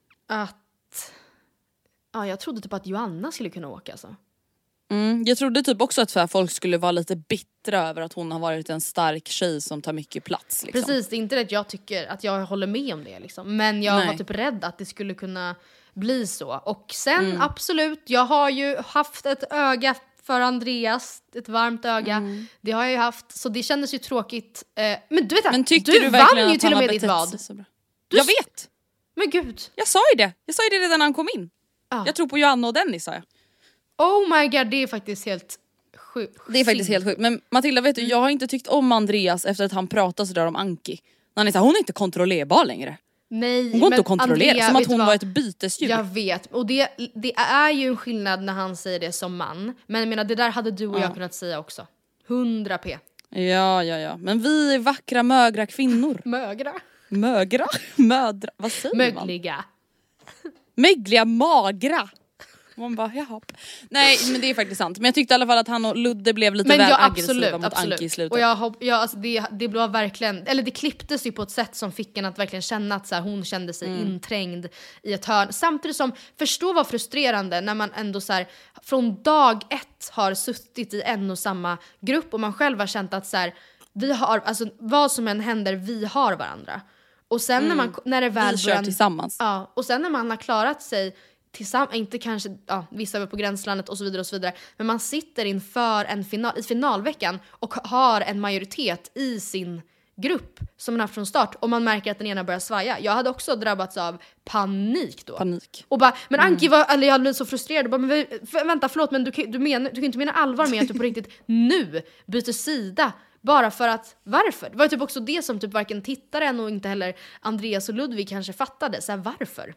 att... Ja, jag trodde typ att Joanna skulle kunna åka alltså. Mm, jag trodde typ också att för folk skulle vara lite bittra över att hon har varit en stark tjej som tar mycket plats. Liksom. Precis, det är inte det att jag tycker att jag håller med om det. Liksom. Men jag Nej. var typ rädd att det skulle kunna bli så. Och sen mm. absolut, jag har ju haft ett öga för Andreas, ett varmt öga. Mm. Det har jag ju haft, så det kändes ju tråkigt. Eh, men du vet men du, du vann ju till och med ditt vad. Du... Jag vet! Men gud. Jag sa ju det, jag sa ju det redan när han kom in. Ah. Jag tror på Joanna och Dennis, sa jag. Oh my god, det är faktiskt helt sjukt. Det är faktiskt helt sjukt. Men Matilda, vet du, jag har inte tyckt om Andreas efter att han pratade sådär om Anki. När han är så här, hon är inte kontrollerbar längre. Nej, hon går inte att kontrollera, Andrea, som att hon var ett bytesdjur. Jag vet, och det, det är ju en skillnad när han säger det som man. Men jag menar, det där hade du och ja. jag kunnat säga också. hundra p. Ja, ja, ja. Men vi är vackra, mögra kvinnor. Mögra? Mögra? Mödra? Vad säger Mögliga. man? Mögliga. Mögliga, magra. Man bara, jaha. Nej, men det är faktiskt sant. Men jag tyckte i alla fall att han och Ludde blev lite men väl ja, aggressiva absolut, mot absolut. Anki i slutet. Och jag hopp, ja, alltså det, det blev verkligen, eller det klipptes ju på ett sätt som fick en att verkligen känna att så här, hon kände sig mm. inträngd i ett hörn. Samtidigt som, förstå vad frustrerande när man ändå så här, från dag ett har suttit i en och samma grupp och man själv har känt att så här, vi har, alltså vad som än händer, vi har varandra. Och sen mm. när man, när det väl vi kör tillsammans. Ja, och sen när man har klarat sig tillsammans, inte kanske, ja, vissa är på gränslandet och så vidare och så vidare, men man sitter inför en final, i finalveckan och har en majoritet i sin grupp som man har från start och man märker att den ena börjar svaja. Jag hade också drabbats av panik då. Panik. Och bara, men Anki var, eller jag hade blivit så frustrerad och bara, men vänta, förlåt, men du, du, menar, du kan inte mena allvar med att du på riktigt nu byter sida. Bara för att, varför? Det var typ också det som typ varken tittaren och inte heller Andreas och Ludvig kanske fattade. Så här, varför?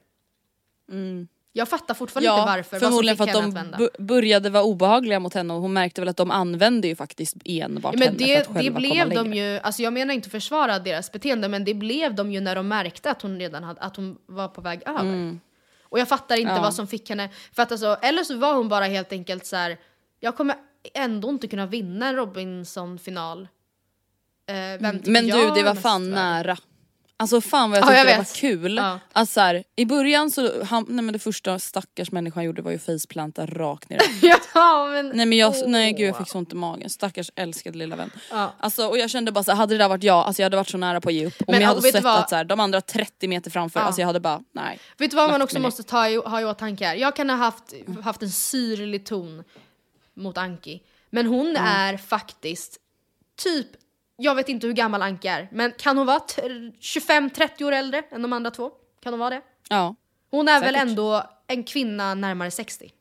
Mm. Jag fattar fortfarande ja, inte varför. Förmodligen för att de b- började vara obehagliga mot henne och hon märkte väl att de använde ju faktiskt enbart ja, men henne det, för att själva det blev komma de ju, alltså jag menar inte att försvara deras beteende, men det blev de ju när de märkte att hon redan hade, att hon var på väg över. Mm. Och jag fattar inte ja. vad som fick henne, för att alltså, eller så var hon bara helt enkelt så här: jag kommer ändå inte kunna vinna en Robinson-final. Eh, vem men du, det var fan nära. Alltså fan vad jag tyckte ja, jag det var kul. Ja. Alltså så här, i början så han, nej men det första stackars människan gjorde var ju faceplanta rakt ner. ja, men nej men jag, nej gud jag fick sånt i magen. Stackars älskade lilla vän. Ja. Alltså och jag kände bara så här, hade det där varit jag, alltså jag hade varit så nära på att ge upp. Om men, jag hade sett att så här, de andra trettio meter framför, ja. alltså jag hade bara nej. Vet du vad man också måste ta i, ha i åtanke här? Jag kan ha haft haft en syrlig ton mot Anki, men hon mm. är faktiskt typ, jag vet inte hur gammal Anki är, men kan hon vara t- tjugofem trettio år äldre än de andra två? Kan hon vara det? Ja. Hon är säkert. Väl ändå en kvinna närmare sextio?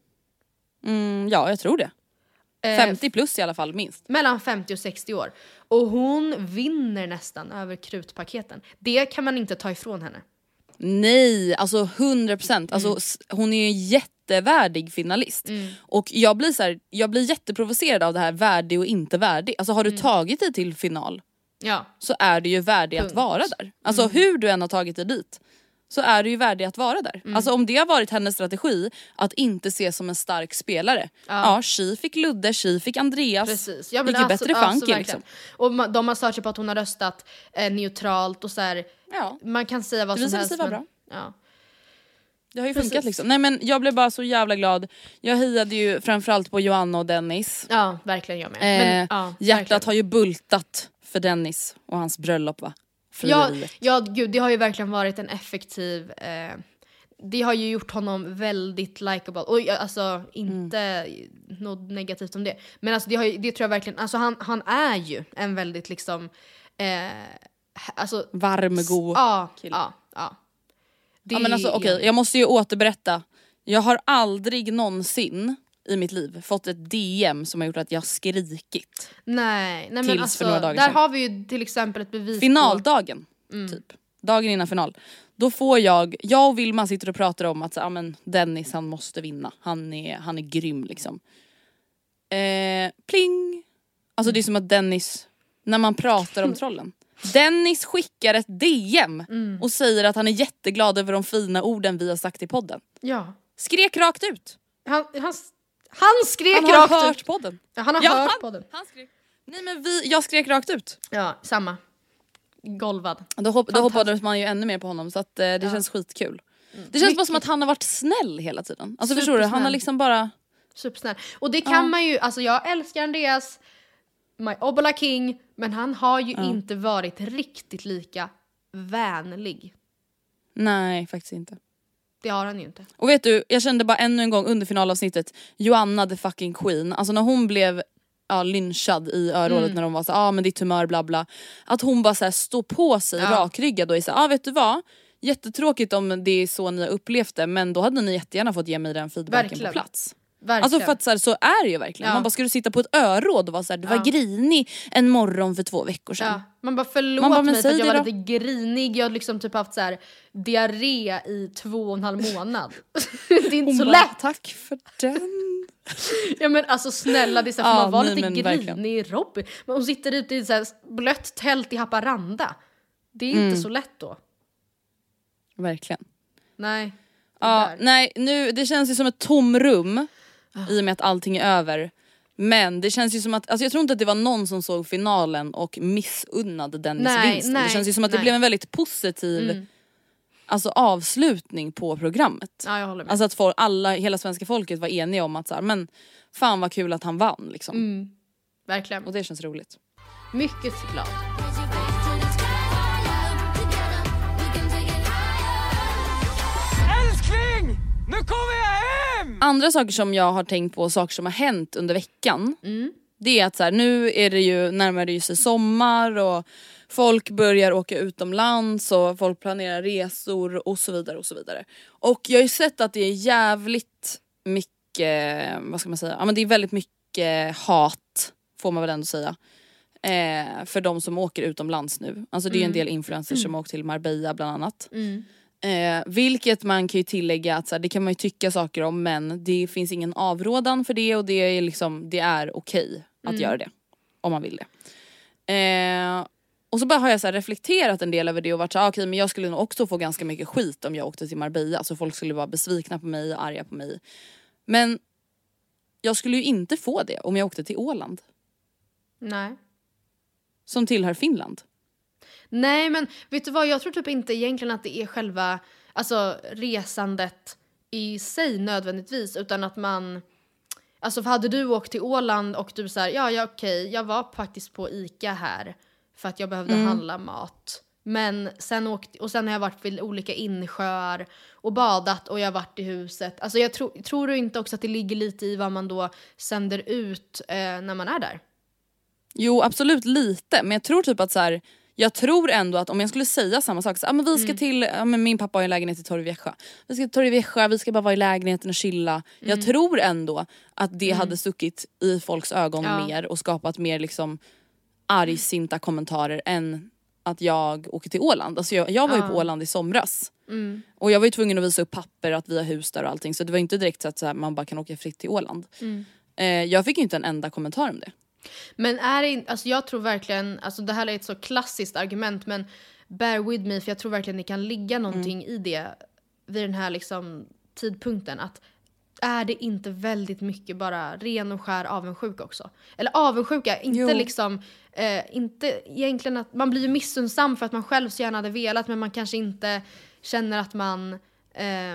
Mm, ja, jag tror det. Eh, femtio plus i alla fall, minst. Mellan femtio och sextio år. Och hon vinner nästan över krutpaketen. Det kan man inte ta ifrån henne. Nej, alltså hundra procent. Alltså, mm. hon är ju en jättevärdig finalist. Mm. Och jag blir så här, jag blir jätteprovocerad av det här värdig och inte värdig. Alltså har du mm. tagit dig till final, ja. så är du ju värdig Punkt. Att vara där. Alltså mm. hur du än har tagit dig dit, så är du ju värdig att vara där. Mm. Alltså om det har varit hennes strategi att inte se som en stark spelare. Ja, ja Tji fick Ludde, Tji fick Andreas. Precis. Ja, men det är alltså, bättre alltså, Funky liksom. Och de har sagt på att hon har röstat eh, neutralt och så här, ja. Man kan säga vad det som helst. Men, bra. Ja. Det har ju Precis. funkat liksom. Nej men jag blev bara så jävla glad. Jag hejade ju framförallt på Joanna och Dennis. Ja, verkligen jag med. Eh, men, ja, hjärtat verkligen. har ju bultat för Dennis och hans bröllop, va? Ja, ja, gud, det har ju verkligen varit en effektiv... Eh, det har ju gjort honom väldigt likeable. Och alltså, inte mm. något negativt om det. Men alltså, det, har ju, det tror jag verkligen... Alltså, han, han är ju en väldigt liksom... Eh, alltså, varm, god ja, kille. Ja, ja. Det, ja, men alltså, okej, okay, jag måste ju återberätta. Jag har aldrig någonsin i mitt liv fått ett D M som har gjort att jag skrikit. Nej, nej men alltså, för några dagar där sedan. har vi ju till exempel ett bevis finaldagen, på... mm. typ. Dagen innan final. Då får jag, jag och Vilma sitter och pratar om att så, ja, men Dennis, han måste vinna. Han är, han är grym liksom. Eh, pling! Alltså mm. det är som att Dennis när man pratar om trollen. Dennis skickar ett D M mm. och säger att han är jätteglad över de fina orden vi har sagt i podden. Ja. Skrek rakt ut. Han, han, han skrek han har rakt hört ut. podden. Ja, han har ja, hört han, podden. Han skrek. Nej men vi, jag skrek rakt ut. Ja, samma. Golvad. Då, hopp, då hoppades man ju ännu mer på honom så att eh, det ja. känns skitkul. Mm. Det känns Mycket. bara som att han har varit snäll hela tiden. Alltså förstår du, han har liksom bara... Supersnäll. Och det kan ja. man ju, alltså jag älskar Andreas, my Obola King, men han har ju ja. inte varit riktigt lika vänlig. Nej, faktiskt inte. Det har han ju inte. Och vet du, jag kände bara ännu en gång under finalavsnittet, Joanna the fucking queen, alltså när hon blev ja, lynchad i örådet mm. när de var så ja ah, men ditt humör bla bla, att hon bara så här står på sig ja. rakryggad och är så ja ah, vet du vad, jättetråkigt om det är så ni har upplevt det, men då hade ni jättegärna fått ge mig den feedbacken verkligen. På plats. Verkligen. Alltså för att så, här, så är det ju verkligen. Ja. Man bara, ska du sitta på ett öråd och vara så här, du var ja. grinig en morgon för två veckor sedan. Ja. Man bara förlåt Man bara, mig för att jag var då. lite grinig. Jag har liksom typ haft så här diarré i två och en halv månad. Det är inte hon så bara, lätt. Tack för den. Ja men alltså snälla, det är så här, ja, man var nej, lite grinig i Robin. Men hon sitter ute i så här blött tält i Haparanda. Det är mm. inte så lätt då. Verkligen. Nej. Ja, nej, nu, det känns ju som ett tomrum oh. i och med att allting är över. Men det känns ju som att, alltså jag tror inte att det var någon som såg finalen och missunnade Dennis nej, vinsten. Nej, det känns ju som att nej. det blev en väldigt positiv mm. alltså avslutning på programmet. Ja, jag håller med. Alltså att folk, alla, hela svenska folket var eniga om att så här, men fan vad kul att han vann liksom. Mm. Verkligen. Och det känns roligt. Mycket glad. Nu kommer jag hem! Andra saker som jag har tänkt på, saker som har hänt under veckan. Mm. Det är att så här, nu är det ju närmare ju sig sommar och folk börjar åka utomlands och folk planerar resor och så vidare och så vidare. Och jag har ju sett att det är jävligt mycket, vad ska man säga? Ja men det är väldigt mycket hat, får man väl ändå säga. Eh, för de som åker utomlands nu. Alltså det är ju en del influencers mm. som åker till Marbella bland annat. Mm. Eh, vilket man kan ju tillägga att så här, det kan man ju tycka saker om, men det finns ingen avrådan för det och det är liksom, det är okej att mm. göra det om man vill det. Eh, och så bara har jag så här reflekterat en del över det och varit så här, okej, men jag skulle nog också få ganska mycket skit om jag åkte till Marbella, alltså folk skulle vara besvikna på mig och arga på mig. Men jag skulle ju inte få det om jag åkte till Åland. Nej. Som tillhör Finland. Nej, men vet du vad, jag tror typ inte egentligen att det är själva alltså resandet i sig nödvändigtvis, utan att man, alltså för hade du åkt till Åland och du så här, ja, ja okej, jag var faktiskt på Ica här för att jag behövde mm. handla mat. Men sen åkt, och sen har jag varit vid olika insjöar och badat och jag har varit i huset. Alltså jag tro, tror du inte också att det ligger lite i vad man då sänder ut eh, när man är där? Jo, absolut lite, men jag tror typ att så här, jag tror ändå att om jag skulle säga samma sak så, ah, men vi ska mm. till, ah, men min pappa har en lägenhet i Torrevieja. Vi ska till Torrevieja, vi ska bara vara i lägenheten och chilla. Mm. Jag tror ändå att det mm. hade stuckit i folks ögon ja. mer och skapat mer liksom argsinta kommentarer än att jag åker till Åland. Alltså jag, jag var ju ja. på Åland i somras. Mm. Och jag var ju tvungen att visa upp papper att vi har hus där och allting. Så det var inte direkt så att så här, man bara kan åka fritt till Åland. Mm. Eh, jag fick ju inte en enda kommentar om det. Men är det, alltså jag tror verkligen, alltså det här är ett så klassiskt argument, men bear with me, för jag tror verkligen det kan ligga någonting mm. i det vid den här liksom tidpunkten, att är det inte väldigt mycket bara ren och skär avundsjuka också? Eller avundsjuka, inte jo. liksom eh, inte egentligen att man blir ju missunnsam för att man själv så gärna hade velat, men man kanske inte känner att man eh,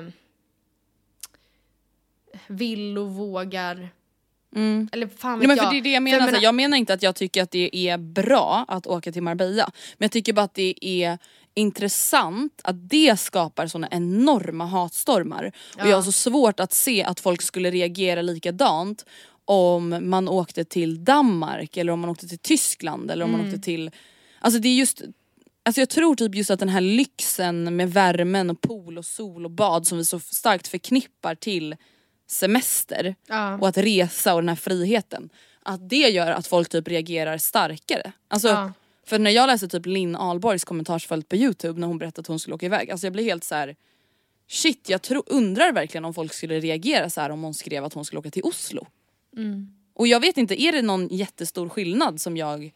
vill och vågar. Mm. Eller fan vet Nej, men för jag. det är det jag menar, jag, menar... jag menar inte att jag tycker att det är bra att åka till Marbella, men jag tycker bara att det är intressant att det skapar såna enorma hatstormar. Ja. Och jag har så svårt att se att folk skulle reagera likadant om man åkte till Danmark eller om man åkte till Tyskland eller om mm. man åkte till, alltså det är just, alltså jag tror typ just att den här lyxen med värmen och pool och sol och bad som vi så starkt förknippar till semester ja. och att resa och den här friheten, att det gör att folk typ reagerar starkare. Alltså ja. för när jag läser typ Linn Ahlborgs kommentarsfält på YouTube när hon berättade att hon skulle åka iväg, alltså jag blir helt så här: shit, jag tro, undrar verkligen om folk skulle reagera så här om hon skrev att hon skulle åka till Oslo. Mm. Och jag vet inte, är det någon jättestor skillnad som jag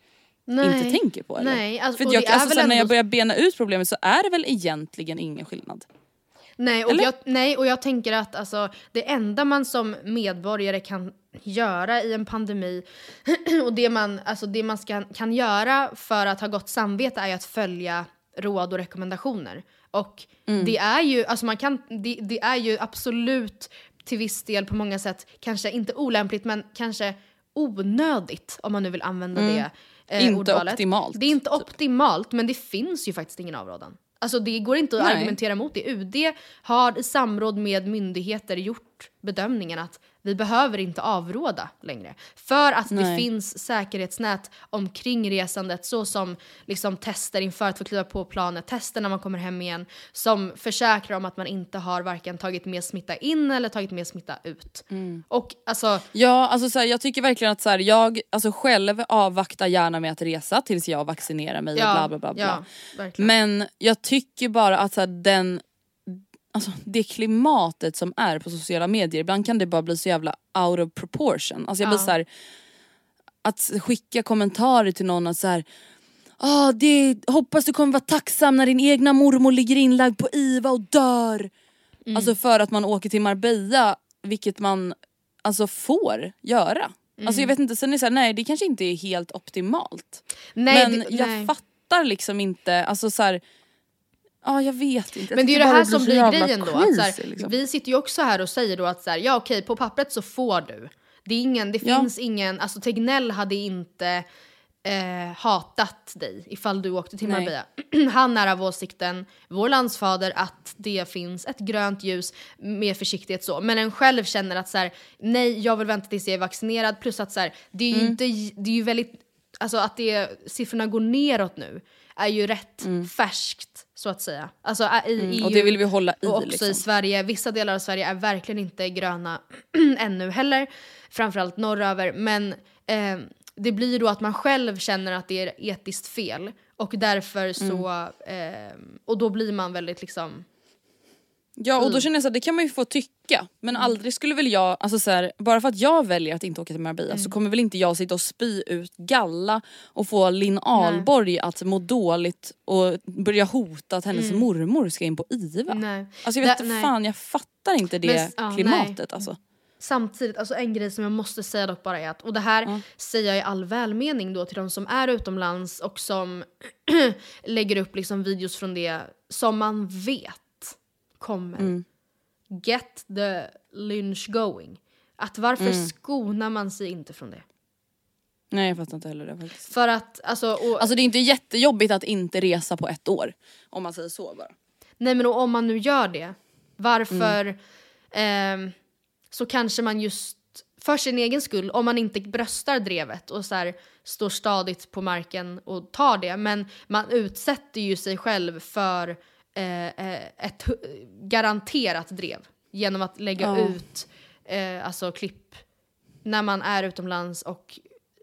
nej. inte tänker på. Eller? Nej, alltså, För jag, alltså, ändå... när jag börjar bena ut problemet så är det väl egentligen ingen skillnad. Nej och, jag, nej, och jag tänker att alltså, det enda man som medborgare kan göra i en pandemi och det man, alltså, det man ska, kan göra för att ha gott samvete är att följa råd och rekommendationer. Och mm. det är ju, alltså man kan, det, det är ju absolut till viss del på många sätt kanske inte olämpligt men kanske onödigt om man nu vill använda mm. det eh, inte ordvalet. Optimalt. Det är inte optimalt men det finns ju faktiskt ingen avrådan. Alltså det går inte att Nej. argumentera mot det. U D har i samråd med myndigheter gjort bedömningen att vi behöver inte avråda längre. För att Nej. det finns säkerhetsnät omkring resandet så som liksom tester inför att få kliva på planet, tester när man kommer hem igen som försäkrar om att man inte har varken tagit med smitta in eller tagit med smitta ut. Mm. Och alltså... Ja, alltså så här, jag tycker verkligen att så här, jag alltså själv avvaktar gärna med att resa tills jag vaccinerar mig ja, och bla bla bla. Ja, bla. Men jag tycker bara att så här, den... Alltså, det klimatet som är på sociala medier, ibland kan det bara bli så jävla out of proportion. Alltså jag blir ja. så här, att skicka kommentarer till någon att så här, ah, det, hoppas du kommer vara tacksam när din egna mormor ligger inlagd på I V A och dör. Mm. Alltså för att man åker till Marbella, vilket man alltså får göra. Mm. Alltså jag vet inte, sen är det så här, nej det kanske inte är helt optimalt. Nej, men det, jag nej. fattar liksom inte, alltså så här. Ja, ah, jag vet inte. Jag men det är ju det här som blir grejen crazy, då. Att så här, liksom. Vi sitter ju också här och säger då att så här, ja okej, på pappret så får du. Det, är ingen, det ja. finns ingen, alltså Tegnell hade inte eh, hatat dig ifall du åkte till Marbella. Han är av åsikten, vår landsfader, att det finns ett grönt ljus med försiktighet så. Men en själv känner att så här, nej, jag vill vänta tills jag är vaccinerad. Plus att så här, det är ju mm. inte, det är ju väldigt, alltså att det, siffrorna går neråt nu är ju rätt mm. färskt så att säga. Alltså i mm. E U och det vill vi hålla i. Och också liksom. i Sverige. Vissa delar av Sverige är verkligen inte gröna ännu heller. Framförallt norröver. Men eh, det blir då att man själv känner att det är etiskt fel. Och därför så... Mm. Eh, och då blir man väldigt liksom... Ja, och då känner jag så att det kan man ju få tycka. Men mm. aldrig skulle väl jag, alltså så här, bara för att jag väljer att inte åka till Marbella mm. så kommer väl inte jag sitta och spy ut galla och få Linn Ahlborg Nej. att må dåligt och börja hota att hennes mm. mormor ska in på I V A. Nej. Alltså jag vet inte fan, jag fattar inte det Men, klimatet. Ja, alltså. Samtidigt, alltså en grej som jag måste säga dock bara är att, och det här mm. säger jag i all välmening då till de som är utomlands och som lägger upp liksom videos från det som man vet kommer. Mm. Get the lynch going. Att varför mm. skonar man sig inte från det? Nej, jag fattar inte heller det faktiskt. För att, alltså... Och, alltså det är inte jättejobbigt att inte resa på ett år. Om man säger så bara. Nej, men om man nu gör det. Varför... Mm. Eh, så kanske man just... För sin egen skull, om man inte bröstar drevet och så här, står stadigt på marken och tar det. Men man utsätter ju sig själv för... ett garanterat drev genom att lägga ja. ut eh, alltså klipp när man är utomlands och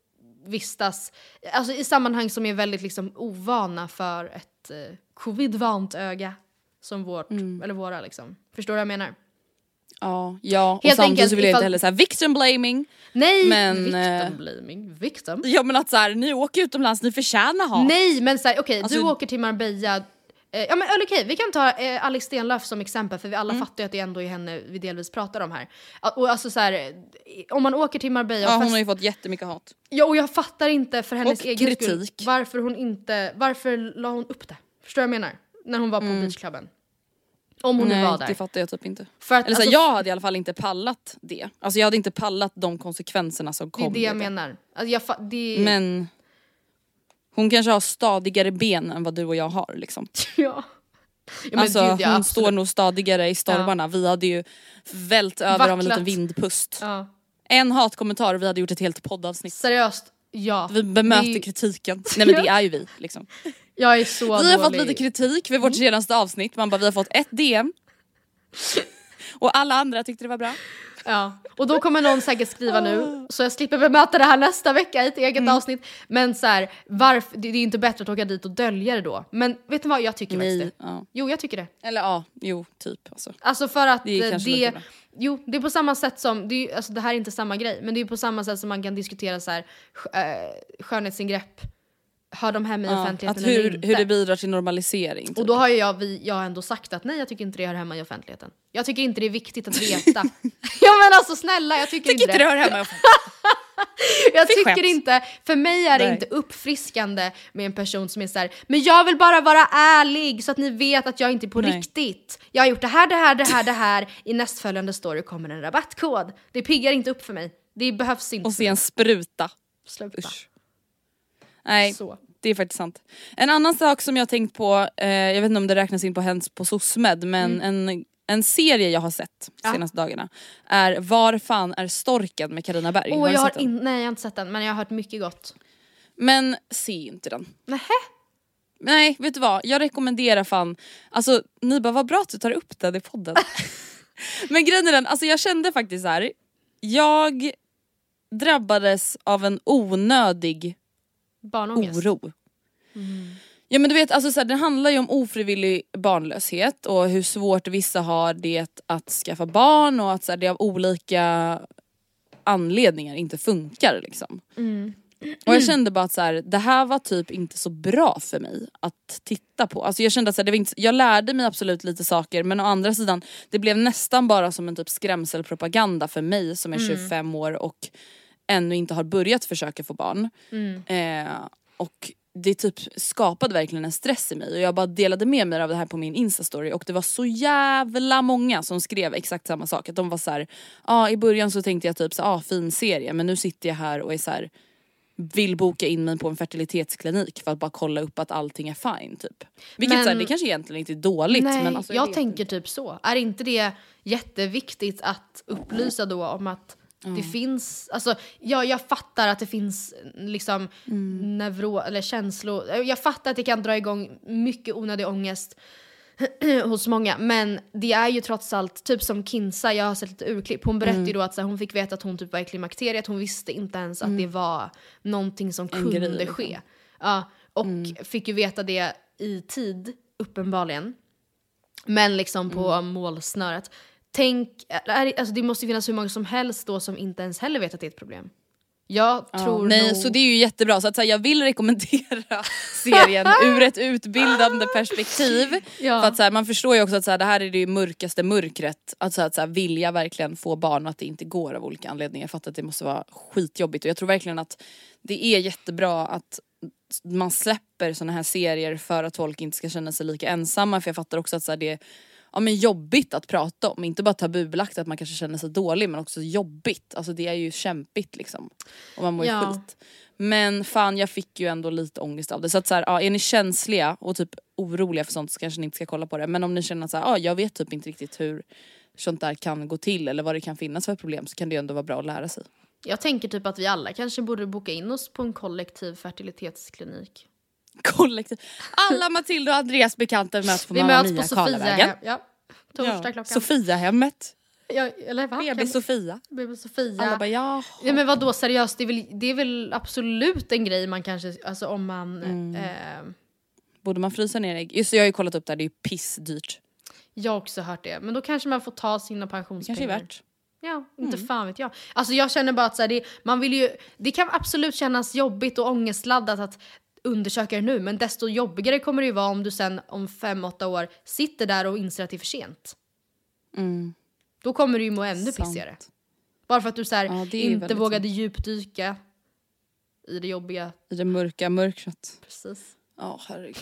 vistas alltså i sammanhang som är väldigt liksom ovana för ett eh, covidvant öga som vårt mm. eller våra liksom. Förstår du vad jag menar? Ja, ja. Och Helt samtidigt så vill jag ifall... inte heller så här victim blaming. Nej, men, victim blaming. Victim. Ja, men att så här, ni åker utomlands, ni förtjänar ha. Nej, men så här, okej, okay, alltså, du åker till Marbella. Ja, men okej, vi kan ta eh, Alex Stenlöf som exempel, för vi alla mm. fattar ju att det ändå är henne vi delvis pratar om här. Och alltså så här, om man åker till Marbella... Ja, hon har ju fått jättemycket hat. Ja, och jag fattar inte för hennes och egen kritik. skull varför hon inte... Varför la hon upp det? Förstår du vad jag menar? När hon var på mm. beachklubben. Om hon Nej, nu var där. det fattar jag typ inte. För att, Eller så alltså, jag hade i alla fall inte pallat det. Alltså jag hade inte pallat de konsekvenserna som kom. Det är det jag menar. Alltså, jag fa- det... Men hon kanske har stadigare ben än vad du och jag har liksom. Ja. Ja, alltså gud, ja, hon absolut. står nog stadigare i stormarna. Ja. Vi hade ju vält över Vacklat. Av en liten vindpust. Ja. En hatkommentar och vi hade gjort ett helt poddavsnitt. Seriöst, ja. Vi bemöter det... kritiken. Nej men det är ju vi liksom. Jag är så Vi har dålig. fått lite kritik för vårt mm. senaste avsnitt. Man bara, vi har fått ett D M. Och alla andra tyckte det var bra. Ja, och då kommer någon säkert skriva nu, så jag slipper bemöta det här nästa vecka i ett eget mm. avsnitt. Men så här, varför, det är inte bättre att åka dit och dölja det då. Men vet du vad, jag tycker Nej, faktiskt det. Ja. Jo, jag tycker det. Eller ja, jo, typ. Alltså, alltså för att det, är det, jo, det är på samma sätt som, det, är, alltså det här är inte samma grej, men det är på samma sätt som man kan diskutera så här, skönhetsingrepp hör de hemma i ja, offentligheten att hur, eller inte? hur det bidrar till normalisering. Typ. Och då har ju jag, vi, jag har ändå sagt att nej, jag tycker inte det hör hemma i offentligheten. Jag tycker inte det är viktigt att veta. Ja men alltså snälla, jag tycker, tycker inte inte det. det hör hemma i offentligheten. Jag Fick tycker skämt. inte, för mig är det Nej. inte uppfriskande med en person som är så här, men jag vill bara vara ärlig så att ni vet att jag inte är på Nej. riktigt. Jag har gjort det här, det här, det här, det här. I nästföljande story kommer en rabattkod. Det piggar inte upp för mig. Det behövs inte. Och se en spruta. Sluta. Usch. Nej, Så. det är faktiskt sant. En annan sak som jag har tänkt på, eh, jag vet inte om det räknas in på Hens på SOSMED, men Mm. en, en serie jag har sett Ja. senaste dagarna är Var fan är storken med Carina Berg. Åh, Har du jag har sett den? in, nej, jag har inte sett den, men jag har hört mycket gott. Men se inte den. Nähä? Nej, vet du vad? Jag rekommenderar fan, alltså ni bara, vad bra att du tar upp den i podden. Men grejen är den, alltså jag kände faktiskt så här. Jag drabbades av en onödig Barnångest. oro. Ja men du vet, alltså så här, det handlar ju om ofrivillig barnlöshet och hur svårt vissa har det att skaffa barn och att så här, det av olika anledningar inte funkar liksom. Mm. Och jag kände bara att så här, det här var typ inte så bra för mig att titta på. Alltså jag kände att så här, det var inte, jag lärde mig absolut lite saker, men å andra sidan det blev nästan bara som en typ skrämselpropaganda för mig som är tjugofem år och ännu inte har börjat försöka få barn. Eh, och det typ skapade verkligen en stress i mig och jag bara delade med mig av det här på min Insta-story och det var så jävla många som skrev exakt samma sak. Att de var så här, ja ah, i början så tänkte jag typ så ah, fin serie, men nu sitter jag här och är så här, vill boka in mig på en fertilitetsklinik för att bara kolla upp att allting är fine typ. Vilket Men- så här, det kanske egentligen inte är dåligt, Nej, men alltså, jag vet tänker inte. typ så. Är inte det jätteviktigt att upplysa då om att det finns, alltså jag, jag fattar att det finns liksom Mm. neuro eller känslor, jag fattar att det kan dra igång mycket onödig ångest hos många, men det är ju trots allt typ som Kinsa, jag har sett lite urklipp, hon berättade Mm. ju då att så här, hon fick veta att hon typ var i klimakteriet, hon visste inte ens att det var någonting som En kunde grej, liksom. ske. Ja, och Mm. fick ju veta det i tid, uppenbarligen. Men liksom på Mm. målsnöret. Tänk, är, alltså det måste ju finnas hur många som helst då som inte ens heller vet att det är ett problem. Jag Ja, tror nej, nog... så det är ju jättebra, så att säga, jag vill rekommendera serien ur ett utbildande perspektiv. Ja. För att så här, man förstår ju också att så här, det här är det ju mörkaste mörkret. Att, så här, att så här, vilja verkligen få barn och att det inte går av olika anledningar. Jag fattar att det måste vara skitjobbigt och jag tror verkligen att det är jättebra att man släpper såna här serier för att folk inte ska känna sig lika ensamma. För jag fattar också att så här, det är ja, men jobbigt att prata om, inte bara tabubelagt att man kanske känner sig dålig, men också jobbigt. Alltså det är ju kämpigt liksom. Och man mår ju Ja. skit. Men fan, jag fick ju ändå lite ångest av det. Så att så här, ja, är ni känsliga och typ oroliga för sånt så kanske ni inte ska kolla på det. Men om ni känner så här, ja, jag vet typ inte riktigt hur sånt där kan gå till eller vad det kan finnas för problem, så kan det ju ändå vara bra att lära sig. Jag tänker typ att vi alla kanske borde boka in oss på en kollektiv fertilitetsklinik. Kollektiv. Alla Matilda och Andreas bekanta möts på Vi Mamma möts Mia på Sofia. Karlavägen. Ja. Torsdag Ja. klockan. Sofiahemmet. Ja, eller va? B B Kan- Sofia. B B Sofia. Alla bara ja. Ja, men vadå seriöst, det är, väl, det är väl absolut en grej man kanske, alltså om man... Mm. Eh, Borde man frysa ner ägg? Just det, jag har ju kollat upp det här, det är ju pissdyrt. jag har också hört det. Men då kanske man får ta sina Det kanske är pensionspengar. värt. Ja, inte fan vet jag. Alltså jag känner bara att så här, det, man vill ju, det kan absolut kännas jobbigt och ångestladdat att undersöka det nu. Men desto jobbigare kommer det ju vara om du sen om fem, åtta år sitter där och inser att det är för sent. Mm. Då kommer du ju må ännu Sant. pissigare. Bara för att du så här, Ja, det är ju inte väldigt vågade djupdyka i det jobbiga. I det mörka mörkret. Precis. Ja, herregud.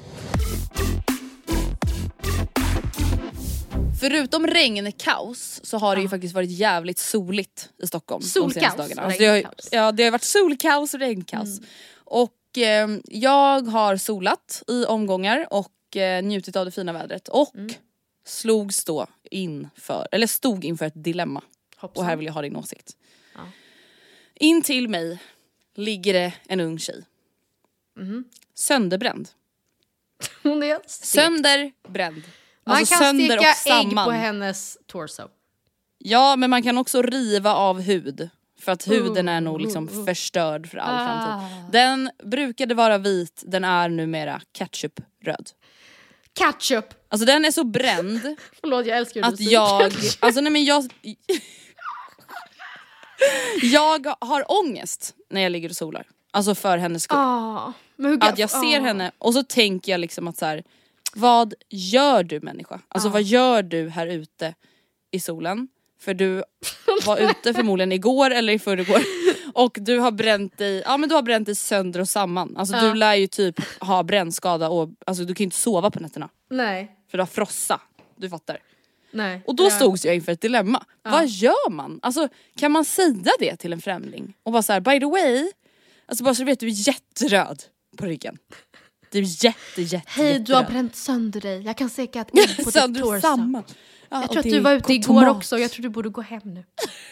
Förutom regnkaos så har det ju Ja. faktiskt varit jävligt soligt i Stockholm de Solkaos senaste dagarna. och Alltså det har, ju- regnkaos. ja, det har varit solkaos och regnkaos. Och eh, jag har solat i omgångar och eh, njutit av det fina vädret. Och slogs då inför, eller stod inför ett dilemma. Hoppsan. Och här vill jag ha din åsikt. Ja. In till mig ligger det en ung tjej. Sönderbränd. Hon är stekt. Sönderbränd. Man Alltså kan sönder och steka ägg samman. på hennes torso. Ja, men man kan också riva av hud. För att huden är nog Uh, liksom uh, uh. förstörd för all Ah. framtid. Den brukade vara vit, den är numera ketchupröd. Ketchup! Alltså den är så bränd Förlåt, jag älskar hur att du säger jag... ketchup. Alltså nej men jag... Jag har ångest när jag ligger och solar. Alltså för hennes skull. Ah, men hur, att jag ser ah. henne och så tänker jag liksom att så här, vad gör du människa? Alltså ah. vad gör du här ute i solen? För du var ute förmodligen igår eller i förrgår. Och du har bränt dig, ja men du har bränt dig sönder och samman. Alltså ja. Du lär ju typ ha brännskada och alltså du kan ju inte sova på nätterna. Nej. För du har frossa, du fattar. Nej. Och då ja. stod jag inför ett dilemma. Ja. Vad gör man? Alltså kan man säga det till en främling? Och bara så här, by the way, alltså bara så du vet, du är jätteröd på ryggen. Du är jätte, jätte, hej, du har bränt sönder dig. Jag kan säkra att in på ditt torso. Ja, jag tror att du var ute igår tomat. också. Jag tror du borde gå hem nu.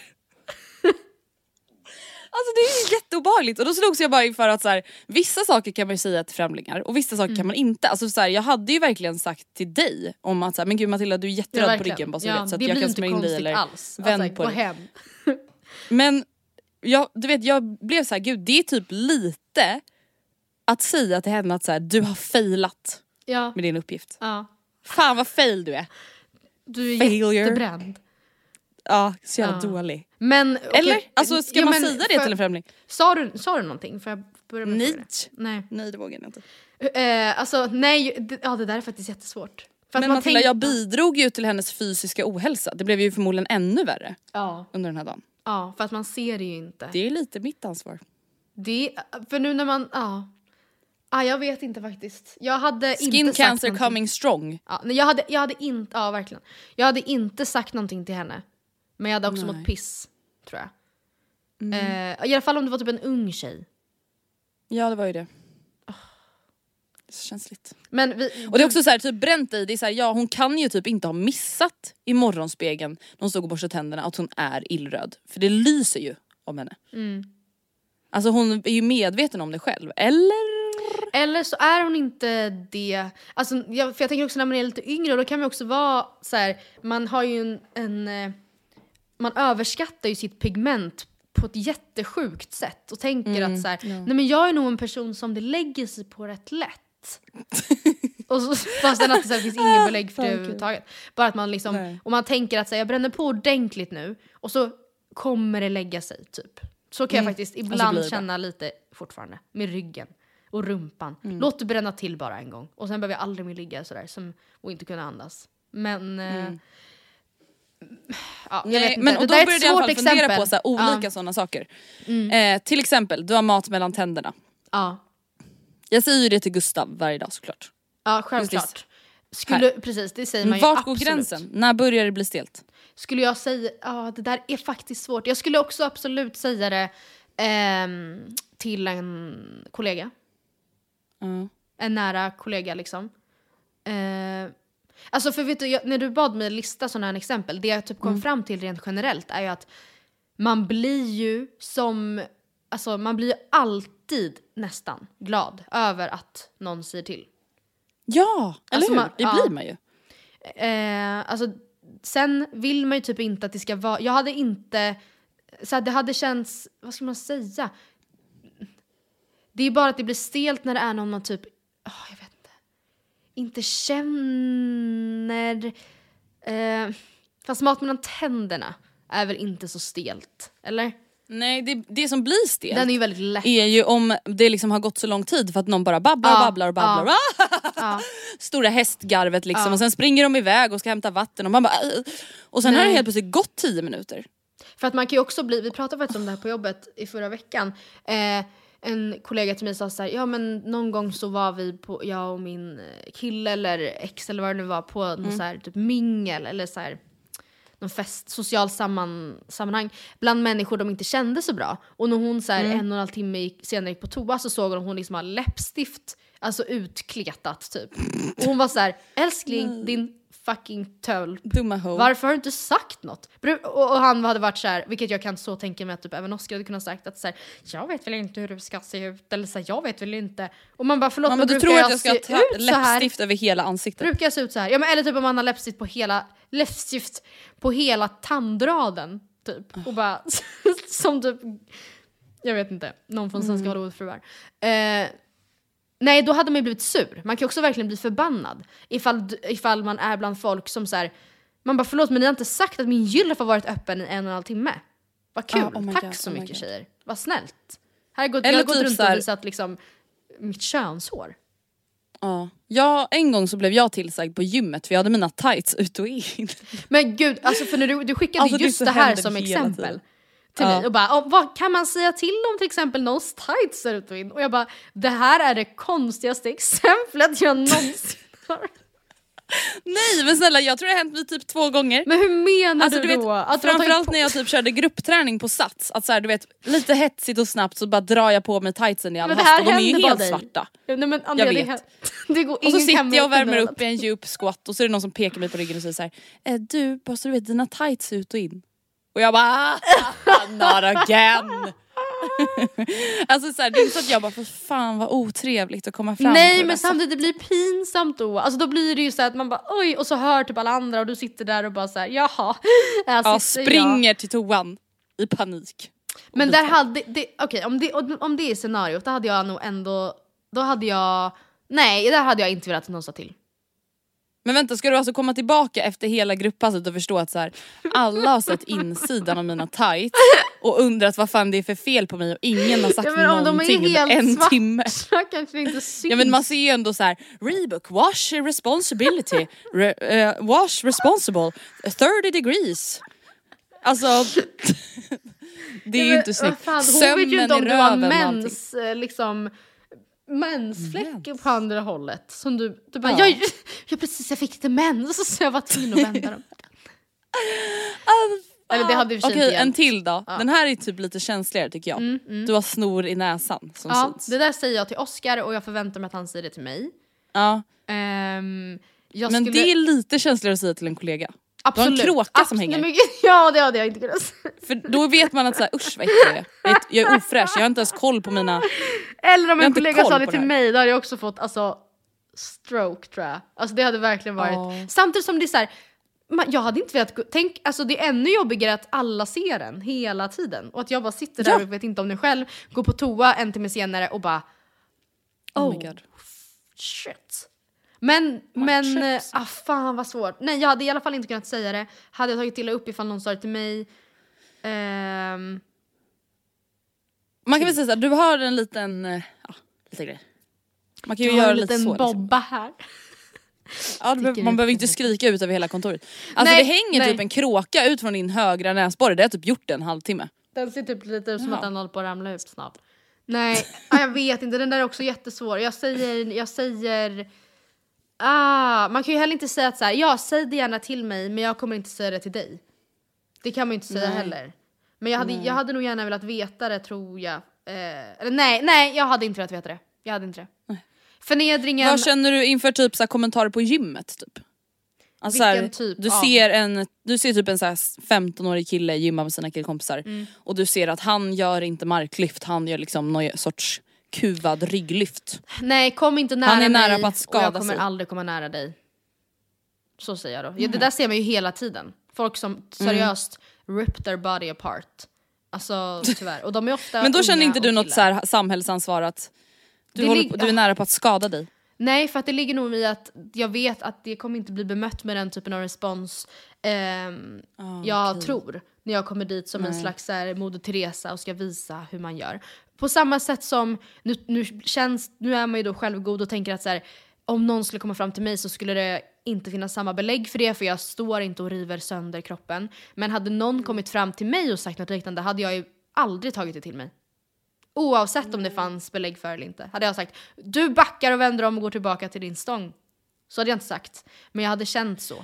Alltså det är jätteobehagligt. Och då slogs jag bara inför att så här, vissa saker kan man ju säga till främlingar och vissa saker mm. kan man inte. Alltså så här, jag hade ju verkligen sagt till dig om att så här, men gud Matilda, du är jätteröd ja, på ryggen bara så, ja, vet, så att jag kan smörja in dig eller alls. vänd alltså, på gå dig. Hem. Men jag, du vet, jag blev så här, gud det är typ lite att säga till henne att så här, du har failat ja. med din uppgift. Ja. Fan vad fail du är. Du är Failure. Jättebränd. Ja, så jävla ja. dålig. Men, okay. Eller? Alltså ska ja, man säga det för, till en främling? Sa du, sa du någonting? För jag börja med nej. nej. Nej, det vågar jag inte. Uh, alltså, nej, det, ja, det där är faktiskt jättesvårt. För men man Matilda, tänk... jag bidrog ju till hennes fysiska ohälsa. Det blev ju förmodligen ännu värre ja. under den här dagen. Ja, för att man ser det ju inte. Det är lite mitt ansvar. Det, för nu när man, ja. Ah, jag vet inte faktiskt. Jag hade Skin inte cancer sagt coming strong. Ja, jag hade, jag hade inte, ja verkligen. Jag hade inte sagt någonting till henne. Men jag hade också nej. mått piss, tror jag. Mm. Eh, I alla fall om det var typ en ung tjej. Ja, det var ju det. Oh. Det är så känsligt. Men vi, och det är också så här, typ bränt i, det är så här, ja hon kan ju typ inte ha missat i morgonspegeln när hon stod och borstade tänderna att hon är illröd. För det lyser ju om henne. Mm. Alltså hon är ju medveten om det själv, eller? Eller så är hon inte det. Alltså, jag, för jag tänker också när man är lite yngre, då kan man också vara så här, man har ju en, en man överskattar ju sitt pigment på ett jättesjukt sätt och tänker mm, att så här, ja. nej men jag är nog en person som det lägger sig på rätt lätt. Och så, fast att det så här, finns ingen belägg för det överhuvudtaget. Bara att man liksom, och man tänker att så här, jag bränner på ordentligt nu och så kommer det lägga sig typ. Så kan mm. jag faktiskt ibland alltså känna lite fortfarande med ryggen och rumpan. Mm. Låt det bränna till bara en gång. Och sen behöver jag aldrig mer ligga sådär som, och inte kunna andas. Men mm. eh, ja, jag Nej, vet inte. men och det då där började jag i alla fall fundera på så här, olika ja. sådana saker. Mm. Eh, till exempel, du har mat mellan tänderna. Ja. Jag säger ju det till Gustav varje dag såklart. Ja, självklart. Skulle, precis, det säger man ju. Vart går absolut. gränsen? När börjar det bli stelt? Skulle jag säga, ja det där är faktiskt svårt. Jag skulle också absolut säga det eh, till en kollega. Mm. En nära kollega liksom. Eh, alltså för vet du, jag, när du bad mig lista sådana här exempel, det jag typ kom mm. fram till rent generellt är ju att man blir ju som, alltså man blir ju alltid nästan glad över att någon säger till. Ja, eller alltså hur? Man, det ja. blir man ju. Eh, alltså sen vill man ju typ inte att det ska vara, jag hade inte, så här, det hade känts, vad ska man säga? Det är bara att det blir stelt när det är någon man typ, oh, jag vet inte, inte känner. Eh, fast mat mellan tänderna är väl inte så stelt, eller? Nej, det, det som blir stelt den är ju väldigt lätt. Är ju om det liksom har gått så lång tid för att någon bara babblar och ja, babblar och babblar. Ja. Ja. Stora hästgarvet liksom. Ja. Och sen springer de iväg och ska hämta vatten och man bara äh. Och sen Nej. har det helt plötsligt gått tio minuter. För att man kan ju också bli, vi pratade faktiskt om det här på jobbet i förra veckan. Eh, en kollega till mig sa så här, ja men någon gång så var vi på, jag och min kille eller ex eller vad det nu var, på mm. någon så här typ mingel eller så här någon fest, social samman, sammanhang bland människor de inte kände så bra. Och när hon så här, mm. en och en halv timme gick, senare gick på toa så såg hon hon liksom har läppstift alltså utkletat typ. Och hon var så här, älskling, din fucking tölp. Varför har du inte sagt något? Och, och han hade varit så här, vilket jag kan så tänka mig att typ även Oskar hade kunnat sagt att så här, jag vet väl inte hur du ska se ut eller så här, jag vet väl inte. Och man bara förlåt, men, men du tror att jag ska ta läppstift över hela ansiktet? Brukar jag se ut så här? Ja men eller typ om man har läppstift på hela läppstift på hela tandraden typ och bara som typ jag vet inte, någon från Svenska mm. Hollywoodfruar. Eh Nej, då hade man ju blivit sur. Man kan också verkligen bli förbannad. Ifall, ifall man är bland folk som så här, man bara förlåt men ni har inte sagt att min gylf har varit öppen i en och en halv timme. Vad kul, oh, oh tack God, så oh mycket tjejer. Vad snällt. Här har jag gått, jag har gått runt och visat liksom mitt könshår. Ja. ja, en gång så blev jag tillsagd på gymmet för jag hade mina tights ut och in. Men gud, alltså för när du, du skickade alltså, just det, det här som exempel tiden. till ja. mig och bara, vad kan man säga till om till exempel någons tights är ut och in? Och jag bara, det här är det konstigaste exemplet jag någonsin har. Nej men snälla, jag tror det har hänt mig typ två gånger. Men hur menar alltså, du, du då? Vet, att framförallt på... när jag typ körde gruppträning på Sats. Att så här, du vet, lite hetsigt och snabbt så bara drar jag på mig tightsen i all hast. Och de är ju helt dig. svarta. Ja, nej, men, Andrea, jag vet. Det, det går, och så sitter jag och värmer upp i en djup squat. Och så är det någon som pekar mig på ryggen och säger så här: eh, du, bara så du vet, dina tights ut och in. Och jag bara, not again. Alltså så här, det är inte så att jag bara, för fan vad otrevligt att komma fram. Nej men samtidigt det blir pinsamt då. Alltså då blir det ju så att man bara oj, och så hör typ alla andra och du sitter där och bara så här, jaha. Ja, springer jag till toan i panik. Men där hade det, okej, okay, om det om det är scenariot, då hade jag nog ändå, då hade jag, nej, där hade jag inte velat någon sa till. Men vänta, ska du alltså komma tillbaka efter hela gruppasset och förstå att så här, alla har sett insidan av mina tights och undrat vad fan det är för fel på mig och ingen har sagt ja, men om någonting de är helt en svart, timme. Kanske inte syns. Ja men man ser ju ändå så här: Reebok wash responsibility Re, uh, wash responsible thirty degrees. Alltså det är ju inte så. Fan, hon vet ju inte om du har mens liksom mensfläck på andra hållet som du, du bara, ja. jag, jag precis jag fick det mens så jag var tvungen att vända dem. Eller det hade Okej, okay, en till då. Ja. Den här är typ lite känsligare tycker jag. Mm, mm. Du har snor i näsan som ja, syns. Det där säger jag till Oscar och jag förväntar mig att han säger det till mig. Ja. Um, jag Men skulle... det är lite känsligare att säga till en kollega. Absolut. Du har en kråka Absolut. som hänger. Men, ja, det hade jag inte kunnat säga. För då vet man att så här, usch vad äcklig jag är. Jag är ofräsch, jag har inte ens koll på mina... Eller om en kollega sa det till det mig, då hade jag också fått alltså, stroke tror jag. Alltså det hade verkligen varit... Oh. Samtidigt som det är så här, jag hade inte velat... Tänk, alltså det är ännu jobbigare att alla ser den hela tiden. Och att jag bara sitter där ja. och vet inte om den själv. Går på toa en timme senare och bara... Oh, oh my god. Shit. Men, My men, äh, ah, fan vad svårt. Nej, jag hade i alla fall inte kunnat säga det. Hade jag tagit till upp ifall någon sa det till mig. Um, Man kan väl säga så här, du har en liten, ja, lite grej. Man kan ju du göra har en lite liten så. Bobba liksom. Här. Ja, behöver, man behöver inte skrika ut över hela kontoret. Alltså nej, det hänger nej. typ en kråka ut från din högra näsborre. Det har typ gjort en halvtimme. Den ser typ lite ut som ja. att den håller på att ramla ut snart. Nej, jag vet inte. Den där är också jättesvår. Jag säger, jag säger... Ah, man kan ju heller inte säga att så här, ja, säg det gärna till mig men jag kommer inte säga det till dig. Det kan man ju inte säga nej. heller. Men jag hade, jag hade nog gärna velat veta det tror jag. Eh, eller nej, nej, jag hade inte velat veta det. Jag hade inte det. Nej. Förnedringen... Vad känner du inför typ så här, kommentarer på gymmet typ? Alltså, här, typ du, ser en, du ser typ en så här femton-årig kille gymma med sina killkompisar mm. och du ser att han gör inte marklyft, han gör liksom någon sorts kuvad rygglyft. Nej, kom inte nära Han är nära mig på att skada och jag kommer sig. aldrig komma nära dig. Så säger jag då. Mm. Ja, det där ser man ju hela tiden. Folk som seriöst mm. rip their body apart. Alltså tyvärr. Och de är ofta Men då känner inte du något så här samhällsansvar att du, håller, lig- du är nära på att skada dig? Nej, för att det ligger nog i att jag vet att det kommer inte bli bemött med den typen av respons ehm, oh, jag okay. tror. När jag kommer dit som Nej. en slags här, Moder Teresa och ska visa hur man gör. På samma sätt som, nu, nu, känns, nu är man ju då självgod och tänker att så här, om någon skulle komma fram till mig så skulle det inte finnas samma belägg för det. För jag står inte och river sönder kroppen. Men hade någon kommit fram till mig och sagt något liknande hade jag ju aldrig tagit det till mig. Oavsett mm. om det fanns belägg för eller inte. Hade jag sagt, du backar och vänder om och går tillbaka till din stång. Så hade jag inte sagt. Men jag hade känt så.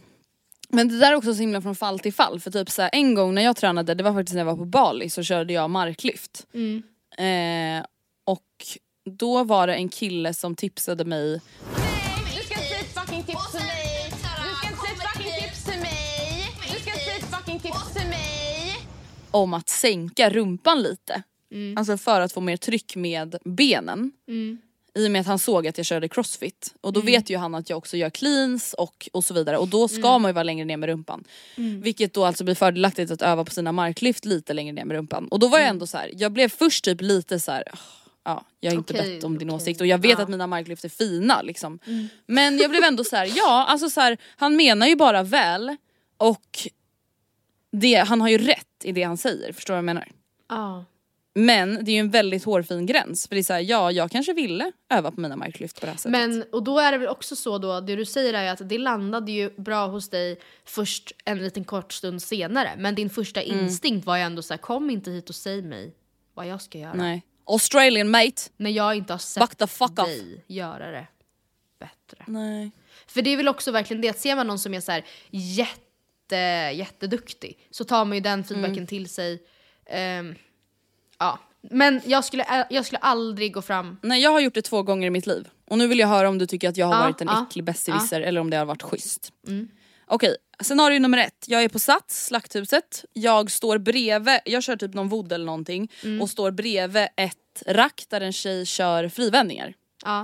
Men det där är också så himla från fall till fall. För typ så här, en gång när jag tränade, det var faktiskt när jag var på Bali, så körde jag marklyft. Mm. Eh, och då var det en kille som tipsade mig. Nej, du ska säga ett fucking tips till mig. Du ska säga ett fucking tips till mig. Du ska säga ett fucking tips till mig. Om att sänka rumpan lite. Mm. Alltså för att få mer tryck med benen. Mm. I och med att han såg att jag körde crossfit. Och då mm. vet ju han att jag också gör cleans och, och så vidare. Och då ska mm. man ju vara längre ner med rumpan. Mm. Vilket då alltså blir fördelaktigt att öva på sina marklyft lite längre ner med rumpan. Och då var jag ändå så här. Jag blev först typ lite så här. Oh, ja, jag har inte okay, bett om din okay. åsikt. Och jag vet ja. att mina marklyft är fina liksom. Mm. Men jag blev ändå så här. Ja, alltså så här. Han menar ju bara väl. Och det, han har ju rätt i det han säger. Förstår du vad jag menar? Ja. Men det är ju en väldigt hårfin gräns. För det är så här, ja, jag kanske ville öva på mina marklyft på det här sättet. Men, och då är det väl också så då, det du säger är att det landade ju bra hos dig först en liten kort stund senare. Men din första mm. instinkt var ju ändå så här: kom inte hit och säg mig vad jag ska göra. Nej. Australian mate. När jag inte har sett Back the fuck dig off. göra det bättre. Nej. För det är väl också verkligen det, att ser man någon som är så här jätte, jätteduktig så tar man ju den feedbacken mm. till sig. Um, ja. Men jag skulle, jag skulle aldrig gå fram. Nej, jag har gjort det två gånger i mitt liv. Och nu vill jag höra om du tycker att jag har ja, varit en ja, äcklig besserwisser ja. Eller om det har varit schysst. Mm. Okej, scenario nummer ett. Jag är på Sats, Slakthuset. Jag står bredvid, jag kör typ någon vodd eller någonting. Mm. Och står bredvid ett rack där en tjej kör frivändningar. Ja.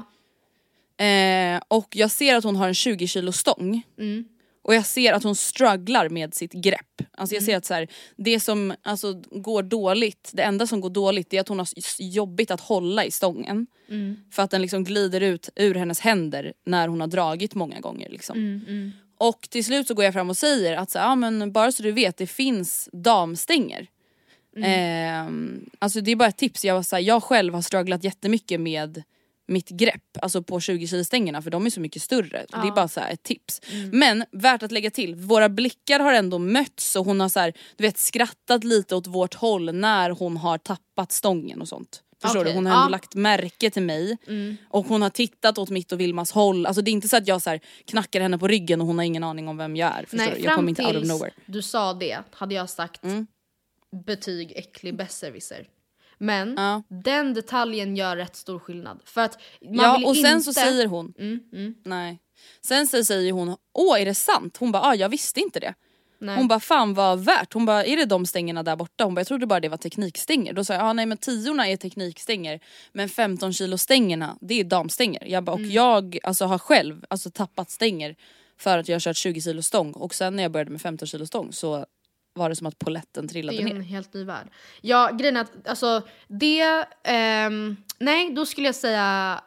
Eh, och jag ser att hon har en tjugo kilo stång. Mm. Och jag ser att hon strugglar med sitt grepp. Alltså jag ser att så här, det som alltså, går dåligt, det enda som går dåligt är att hon har jobbigt att hålla i stången. Mm. För att den liksom glider ut ur hennes händer när hon har dragit många gånger. Liksom. Mm, mm. Och till slut så går jag fram och säger att så, ja, men bara så du vet, det finns damstänger. Mm. Eh, alltså det är bara ett tips. Jag, så här, jag själv har strugglat jättemycket med mitt grepp, alltså på tjugo kilo stängerna, för de är så mycket större. Ja. Det är bara så här ett tips. Mm. Men värt att lägga till, våra blickar har ändå mötts och hon har så här, du vet, skrattat lite åt vårt håll när hon har tappat stången och sånt. Förstår okay. du? Hon har ändå ja. lagt märke till mig. Mm. Och hon har tittat åt mitt och Vilmas håll. Alltså det är inte så att jag så här knackar henne på ryggen och hon har ingen aning om vem jag är. Förstår Nej, du? Jag kommer inte out of nowhere. Du sa det, hade jag sagt mm. betyg äcklig besserwisser. Men ja. den detaljen gör rätt stor skillnad. För att man ja, vill och sen inte... så säger hon mm, mm. nej. Sen så säger hon, åh, är det sant? Hon bara, ah, jag visste inte det. Nej. Hon bara, fan vad värt. Hon bara, är det de stängerna där borta? Hon bara, jag trodde bara det var teknikstänger. Då sa jag, ah, nej men tiorna är teknikstänger. Men femton kilo stängerna, det är damstänger. Jag bara, mm. och jag alltså, har själv alltså, tappat stänger för att jag har kört tjugo kilo stång. Och sen när jag började med femton kilo stång så var det som att poletten trillade ner. Det är en ner. Helt ny värld. Ja, grejen är att alltså, det, ehm, nej då skulle jag säga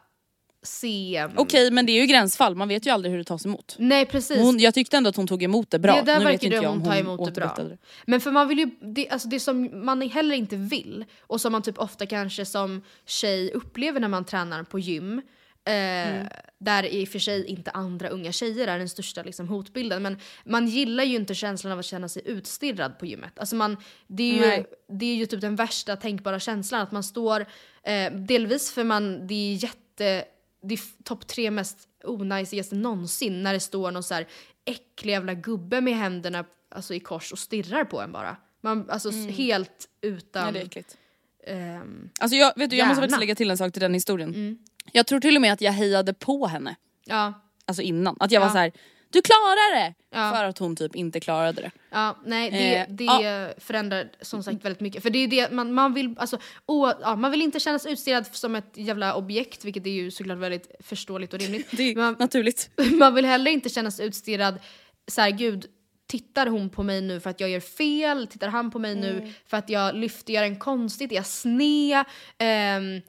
se... Okej, okay, men det är ju gränsfall. Man vet ju aldrig hur det tas emot. Nej, precis. Hon, jag tyckte ändå att hon tog emot det bra. Det där nu vet inte jag hon om tar hon emot det bra. Det. Men för man vill ju, det, alltså det som man heller inte vill och som man typ ofta kanske som tjej upplever när man tränar på gym, eh, mm. där i och för sig inte andra unga tjejer är den största liksom, hotbilden, men man gillar ju inte känslan av att känna sig utstirrad på gymmet. Alltså man, det, är ju, det är ju typ den värsta tänkbara känslan att man står, eh, delvis för man, det är jätte det är topp tre mest onajsigaste någonsin när det står någon så här äcklig jävla gubbe med händerna alltså i kors och stirrar på en bara. Man, alltså mm. helt utan... Ja, det är äckligt. Um, alltså jag, vet du, jag måste faktiskt lägga till en sak till den historien. Mm. Jag tror till och med att jag hejade på henne. Ja. Alltså innan. Att jag ja. var så här: du klarar det! Ja. För att hon typ inte klarade det. Ja, nej, det, eh, det ja. förändrar som sagt väldigt mycket. För det är det man, man vill, alltså, oh, ja, man vill inte kännas utstirrad som ett jävla objekt, vilket är ju såklart väldigt förståeligt och rimligt. Det är man, naturligt. Man vill heller inte kännas utstirrad så här, gud, tittar hon på mig nu för att jag gör fel? Tittar han på mig mm. nu för att jag lyfter, gör en konstigt, är jag sned? Um,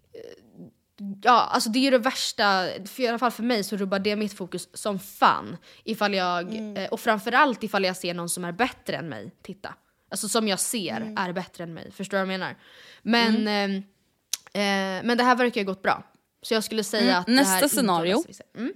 Ja, alltså det är ju det värsta, för i alla fall för mig så rubbar det mitt fokus som fan ifall jag, mm. eh, och framförallt ifall jag ser någon som är bättre än mig, titta. Alltså som jag ser mm. är bättre än mig, förstår du vad jag menar? Men, mm. eh, eh, men det här verkar ju gått bra. Så jag skulle säga mm. att nästa det här scenario. Mm.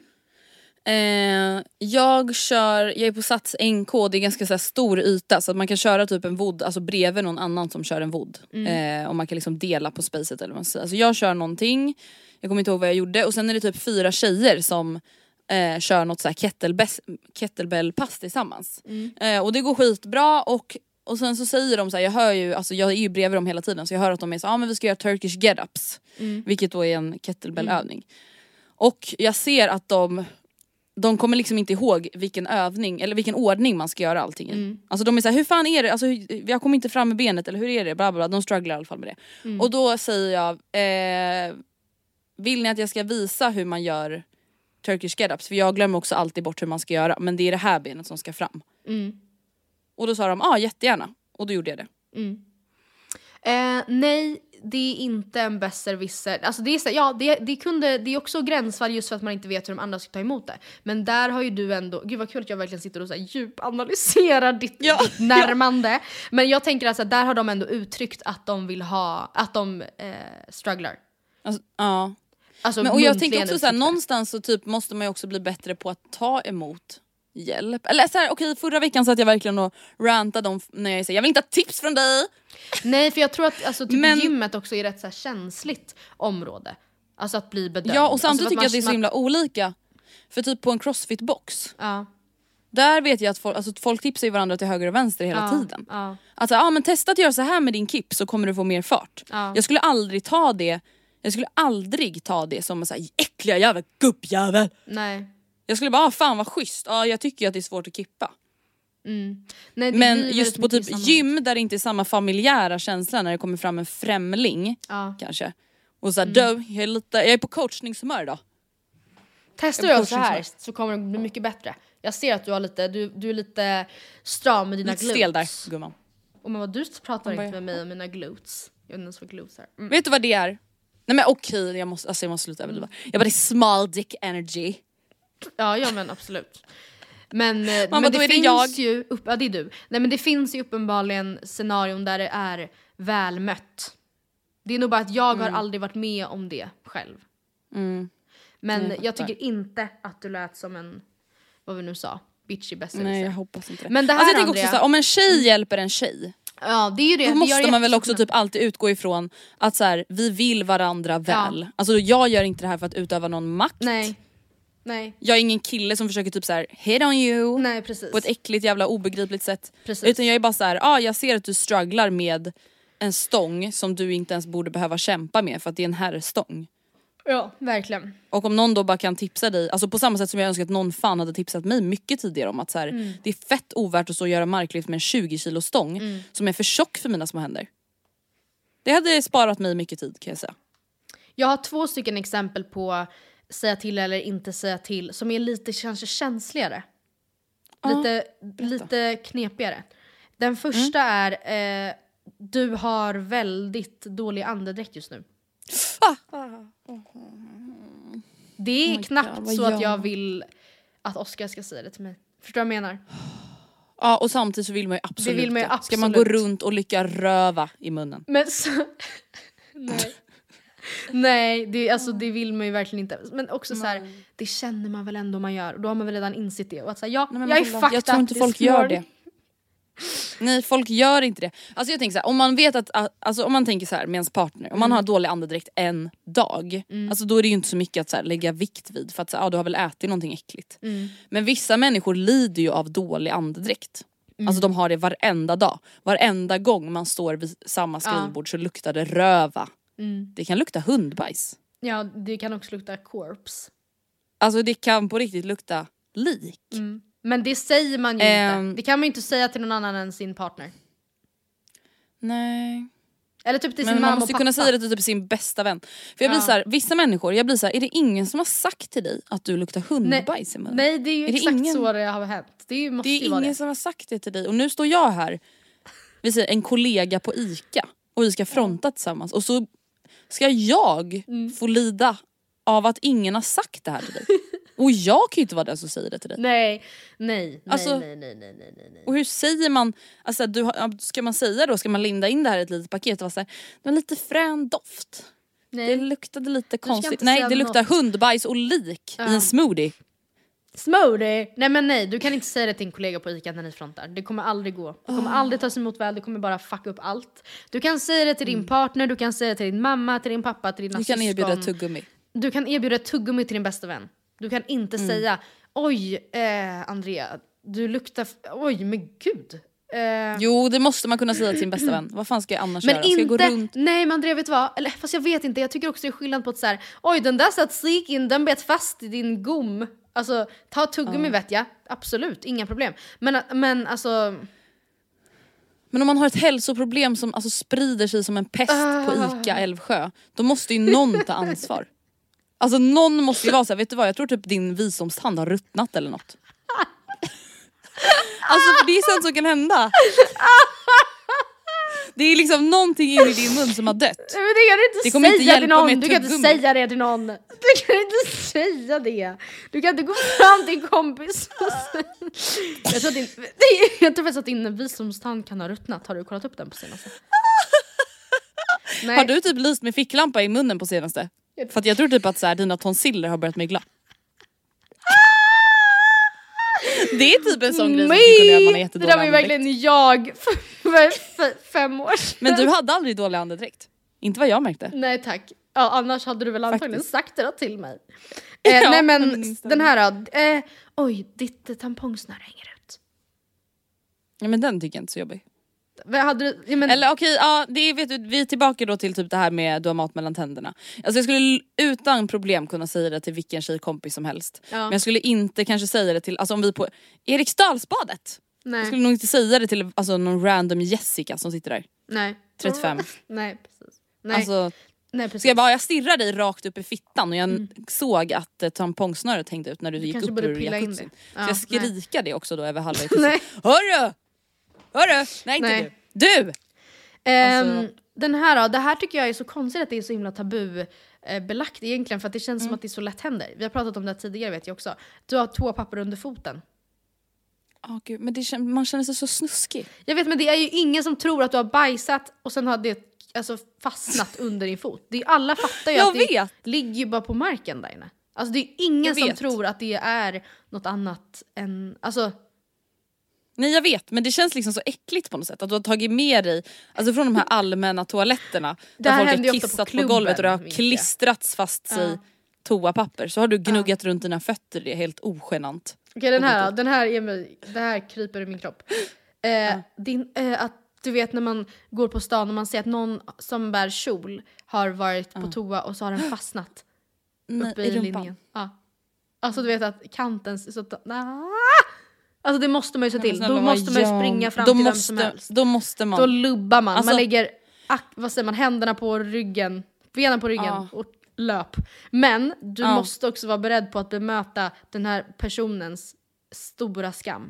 Eh, jag kör, jag är på Sats N K, det är ganska så här stor yta så att man kan köra typ en vodd, alltså bredvid någon annan som kör en vodd. Mm. Eh, och man kan liksom dela på spacet eller vad man säger. Alltså jag kör någonting, jag kommer inte ihåg vad jag gjorde, och sen är det typ fyra tjejer som eh, kör något så här kettlebell, kettlebell-pass tillsammans. Mm. Eh, och det går skitbra och och sen så säger de så här, jag hör ju, alltså jag är ju bredvid dem hela tiden så jag hör att de är så, ja ah, men vi ska göra Turkish get-ups, mm. vilket då är en kettlebell-övning. Mm. Och jag ser att de De kommer liksom inte ihåg vilken övning eller vilken ordning man ska göra allting i. Mm. Alltså de är så här, hur fan är det? Alltså, jag kommer inte fram med benet, eller hur är det? Bla, bla, bla. De strugglar i alla fall med det. Mm. Och då säger jag, eh, vill ni att jag ska visa hur man gör Turkish get-ups? För jag glömmer också alltid bort hur man ska göra. Men det är det här benet som ska fram. Mm. Och då sa de, ja ah, jättegärna. Och då gjorde jag det. Mm. Eh, nej, det är inte en besserwisser. Alltså det är så, ja, det, det, kunde, det är också gränsfall just för att man inte vet hur de andra ska ta emot det. Men där har ju du ändå, gud vad kul att jag verkligen sitter och så här djupanalyserar ditt, ja, ditt närmande. Ja. Men jag tänker alltså där har de ändå uttryckt att de vill ha, att de eh, strugglar. Alltså, ja. Alltså, men, och jag tänker också såhär, någonstans så typ måste man ju också bli bättre på att ta emot hjälp. Eller såhär, okej, förra veckan så att jag verkligen och rantade om när jag säger jag vill inte ha tips från dig. Nej, för jag tror att alltså, typ men, gymmet också är ett så här känsligt område. Alltså att bli bedömd. Ja, och samtidigt alltså, tycker jag att det är så man... himla olika. För typ på en crossfit-box, ja. där vet jag att folk, alltså, folk tipsar ju varandra till höger och vänster hela ja, tiden. Ja. Alltså, ja men testa att göra så här med din kip så kommer du få mer fart. Ja. Jag skulle aldrig ta det Jag skulle aldrig ta det som en så här äckliga jävla gubbjävel. Nej. Jag skulle bara, ah, fan vad schysst. Ja, jag tycker ju att det är svårt att kippa. Mm. Nej, det men blir just på typ samma. gym där det inte är samma familjära känsla när det kommer fram en främling ja. kanske. Och så här, mm. jag är lite, jag är på coachningshumör då. Testar jag så här så kommer det bli mycket bättre. Jag ser att du har lite, du, du är lite stram med dina lite glutes. stel där, gumman. Och men vad du pratar bara, inte med mig om mina glutes. Jag vet inte ens vad glutes är. Mm. Vet du vad det är? Nej men okej, jag måste, alltså jag måste sluta överdriva. Mm. Jag bara, det är small dick energy. Ja, ja men absolut. Men, Man, men det, det är finns det jag. ju, upp, ja det är du. Nej men det finns ju uppenbarligen scenarion där det är välmött. Det är nog bara att jag mm. har aldrig varit med om det själv. Mm. Men jag, jag tycker inte att du lät som en, vad vi nu sa, bitchy besserwisser. Nej, jag hoppas inte det. Men det här, alltså, jag tänker Andrea, också så här, om en tjej hjälper en tjej, ja, det är ju det. då det måste man väl också jättesnabbt. typ alltid utgå ifrån att så här, vi vill varandra väl. Ja. Alltså jag gör inte det här för att utöva någon makt. Nej. Nej. Jag är ingen kille som försöker typ så här hit on you. Nej, precis. På ett äckligt jävla obegripligt sätt. Precis. Utan jag är bara så här, ah, jag ser att du strugglar med en stång som du inte ens borde behöva kämpa med för att det är en herrstång. Ja, verkligen. Och om någon då bara kan tipsa dig, alltså på samma sätt som jag önskar att någon fan hade tipsat mig mycket tidigare om att så här, mm. det är fett ovärt att så göra marklyft med en tjugo kilo stång mm. som är för tjock för mina små händer. Det hade sparat mig mycket tid, kan jag säga. Jag har två stycken exempel på säga till eller inte säga till som är lite kanske känsligare. Ja, lite, lite knepigare. Den första mm. är eh, du har väldigt dålig andedräkt just nu. Ah. Det är oh knappt God, så jag... att jag vill att Oskar ska säga det till mig. Förstår du vad jag menar? Ja, och samtidigt så vill man ju absolut, det vill man ju absolut. Ska man gå runt och lycka röva i munnen? Men så... Nej. Nej, det, alltså, det vill man ju verkligen inte. Men också så här, det känner man väl ändå man gör. Och då har man väl redan insett det. Och att säga, ja, Nej, men jag är fucked fucked Jag tror inte up, folk gör det. Nej, folk gör inte det. Alltså jag tänker så här, om man vet att, alltså om man tänker så här med ens partner, om man mm. har dålig andedräkt en dag, mm. alltså då är det ju inte så mycket att så här, lägga vikt vid, för att så här, ah, du har väl ätit någonting äckligt. Mm. Men vissa människor lider ju av dålig andedräkt. Mm. Alltså de har det varenda dag. Varenda gång man står vid samma skrivbord ja. Så luktar det röva. Mm. Det kan lukta hundbajs. Ja, det kan också lukta corpse. Alltså det kan på riktigt lukta lik. Mm. Men det säger man ju um, inte. Det kan man ju inte säga till någon annan än sin partner. Nej. Eller typ till men sin mamma man måste och pappa. kunna säga det till typ sin bästa vän. För jag blir ja. så här, vissa människor, jag blir så här, är det ingen som har sagt till dig att du luktar hundbajs i munnen? Nej, det är ju är exakt ingen... så det har hänt. Det, är, måste det är ju ingen vara det. som har sagt det till dig. Och nu står jag här, vi säger en kollega på ICA, och vi ska fronta tillsammans. Och så ska jag mm. få lida av att ingen har sagt det här till dig. Och jag kan ju inte vara den som säger det till dig. Nej, nej, alltså, nej, nej, nej, nej, nej, nej. Och hur säger man, alltså du har, ska man säga då, ska man linda in det här i ett litet paket och vara så här, det var lite frän doft. Nej. Det luktade lite konstigt. Nej, det luktar något. Hundbajs och lik ja. I en smoothie. Smoothie? Nej men nej, du kan inte säga det till en kollega på ICA när ni frontar. Det kommer aldrig gå. Det kommer oh. aldrig tas emot väl, det kommer bara fucka upp allt. Du kan säga det till mm. din partner, du kan säga det till din mamma, till din pappa, till dina syskon. Du kan erbjuda ett tuggummi. Du kan erbjuda ett tuggummi till din bästa vän. Du kan inte mm. säga, oj eh, Andrea, du luktar, f- oj men gud. Eh. Jo, det måste man kunna säga till sin bästa vän. Vad fan ska jag annars men göra? Ska inte, jag gå runt? Nej men Andrea, vet du vad? Eller, fast jag vet inte, jag tycker också det är skillnad på att så här, oj den där satt siken, den bet fast i din gom. Alltså, ta tuggummi uh. vet jag, absolut, inga problem. Men, men alltså... Men om man har ett hälsoproblem som alltså, sprider sig som en pest uh. på ICA Älvsjö, då måste ju någon ta ansvar. Alltså någon måste ju vara så här, vet du vad, jag tror typ din visdomstand har ruttnat eller något. Alltså för det är sånt som kan hända. Det är liksom någonting in i din mun som har dött. Men det kan du inte Det kommer inte säga hjälpa till någon. med Du kan inte tuggummi. säga det till någon. Du kan inte säga det. Du kan inte gå fram till en kompis och säga... Jag tror att din, jag tror faktiskt att din visdomstand kan ha ruttnat. Har du kollat upp den på senaste? Nej. Har du typ lyst med ficklampa i munnen på senaste? För att jag tror typ att så här, dina tonsiller har börjat mygla. Det är typ en sån grej som skulle kunna göra att man är Det jättedålig där var ju andedräkt. verkligen jag för, för fem år sedan. Men du hade aldrig dålig andedräkt. Inte vad jag märkte. Nej tack. Ja, annars hade du väl antagligen Faktiskt. sagt det då till mig. Eh, Ja, nej men men minst den här då. Eh, oj, ditt eh, tampongsnöre hänger ut. Ja, men den tycker jag inte är så jobbig. Vad hade du? Ja, men, Eller okej, ja, det är, vet du, vi är tillbaka då till typ det här med du har mat mellan tänderna. Alltså jag skulle utan problem kunna säga det till vilken tjejkompis som helst. Ja. Men jag skulle inte kanske säga det till, alltså om vi på Eriksdalsbadet. nej. Jag skulle nog inte säga det till alltså, någon random Jessica som sitter där. nej. trettiofem. Nej, precis. Nej, Alltså, nej precis. ska jag bara, jag stirrar dig rakt upp i fittan och jag mm. såg att eh, tampongsnöret hängde ut när du, Du gick kanske upp borde ur pilla in jacuzzin. det. Så Ja, jag skrika det också då över halvvägs. Nej. Hörru! Hörru! Nej, inte Nej. du. Du! Ehm, Alltså- Den här då, det här tycker jag är så konstigt att det är så himla tabu eh, belagt egentligen, för att det känns som att det är så lätt händer. Vi har pratat om det här tidigare vet jag också. Du har toapapper under foten. Oh, Gud, men det, kän- man känner sig så snuskig. Jag vet, men det är ju ingen som tror att du har bajsat och sen har det alltså fastnat under din fot. Det är, alla fattar ju Jag att det vet. ligger ju bara på marken där inne. Alltså det är ingen Jag som vet. tror att det är något annat än... Alltså, Nej jag vet, men det känns liksom så äckligt på något sätt. Att du har tagit med dig, alltså från de här allmänna toaletterna. Det Där här folk händer har ju ofta på kissat på, klubben, golvet och det har vet jag. klistrats fast sig Ja. toapapper. Så har du gnuggat runt dina fötter, det är helt ogenant. okej, den här, den här är mig, det här kryper i min kropp. Eh, din, eh, att du vet när man går på stan och man ser att någon som bär kjol har varit på toa och så har den fastnat Nej, uppe i i rumpan. linjen. Ja. Alltså du vet att kanten så att, nah. Alltså det måste man ju se till. Snälla, Då vad måste man ju gör- springa fram då till måste, vem som helst. Då måste man. Då lubbar man. Alltså- man lägger ak, vad säger man, händerna på ryggen, benen på ryggen Ja. och löp. Men du Ja. måste också vara beredd på att bemöta den här personens stora skam.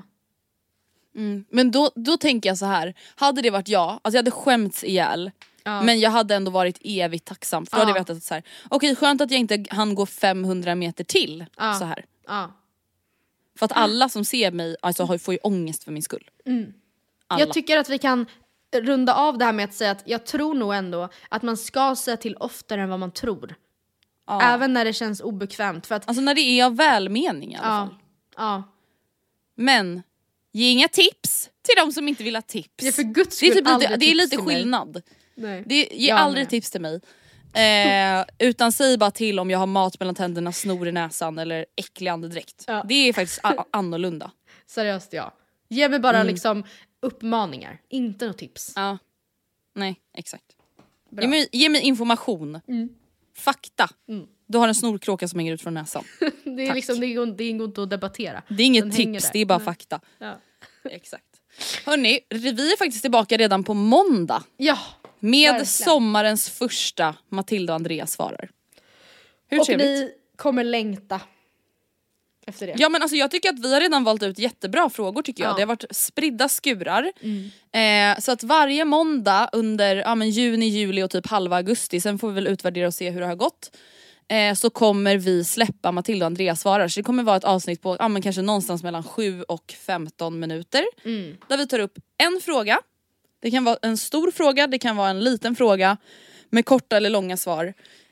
Mm. Men då, då tänker jag så här. Hade det varit jag, alltså jag hade skämts ihjäl. Ja. Men jag hade ändå varit evigt tacksam. För då hade Ja. jag vetat att så här, okej skönt att jag inte hann gå femhundra meter till. Ja. Så här. Ja. För att alla som ser mig alltså, har- får ju ångest för min skull. Alla. Jag tycker att vi kan runda av det här med att säga att jag tror nog ändå att man ska säga till oftare än vad man tror. Ja. Även när det känns obekvämt. För att, Alltså när det är av välmening i alla ja, fall. ja. Men ge inga tips till de som inte vill ha tips. Ja, för guds det är, skull, typ lite, aldrig det är tips lite till mig. skillnad. Nej. Det, ge Jag aldrig med. tips till mig. Eh, utan säg bara till om jag har mat mellan tänderna, snor i näsan eller äcklig andedräkt. Ja. Det är faktiskt a- annorlunda. Seriöst ja. Ge mig bara liksom uppmaningar, inte något tips. Ja. Nej, exakt. Bra. Ge mig, ge mig information. Mm. Fakta. Du har en snorkråka som hänger ut från näsan. Det är Tack. liksom, det är, det är inget att debattera. Det är inget Den hänger tips, där. det är bara Nej. fakta. Ja. Exakt. Hörrni, vi är faktiskt tillbaka redan på måndag. Ja. Med Verkligen. sommarens första Matilda och Andreas svarar. Hur Och trevligt? ni kommer längta efter det. Ja men alltså jag tycker att vi har redan valt ut jättebra frågor tycker jag. Ja. Det har varit spridda skurar. Eh, så att varje måndag under ja, men juni, juli och typ halva augusti, sen får vi väl utvärdera och se hur det har gått. Eh, så kommer vi släppa Matilda och Andreas svarar. Så det kommer vara ett avsnitt på ja, men kanske någonstans mellan sju och femton minuter. Mm. Där vi tar upp en fråga. Det kan vara en stor fråga, det kan vara en liten fråga. Med korta eller långa svar.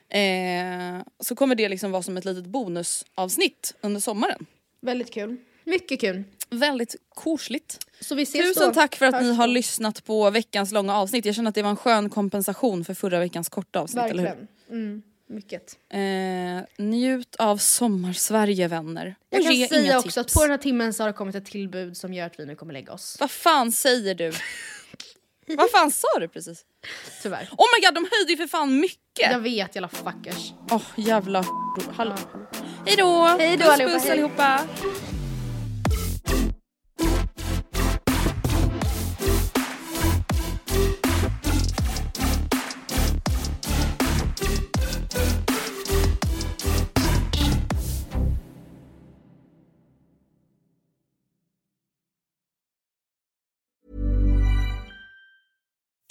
Eh, så kommer det liksom vara som ett litet bonusavsnitt under sommaren. Väldigt kul. Mycket kul. Väldigt korsligt. Så vi ses Tusen då. tack för att ni Hörs har då. lyssnat på veckans långa avsnitt. Jag känner att det var en skön kompensation för förra veckans korta avsnitt, eller Verkligen. Mm, mycket. hur? Eh, njut av sommarsverige, vänner. Jag Och kan ge säga inga också tips. att på den här timmen så har det kommit ett tillbud som gör att vi nu kommer lägga oss. Vad fan säger du? Vad fan sa du precis? Tyvärr. Oh my god, de höjde ju för fan mycket. Jag vet, jävla fuckers. Åh, oh, jävla... Hallå. Hej då! Hej då, Puss, allihopa. puss Hej. allihopa!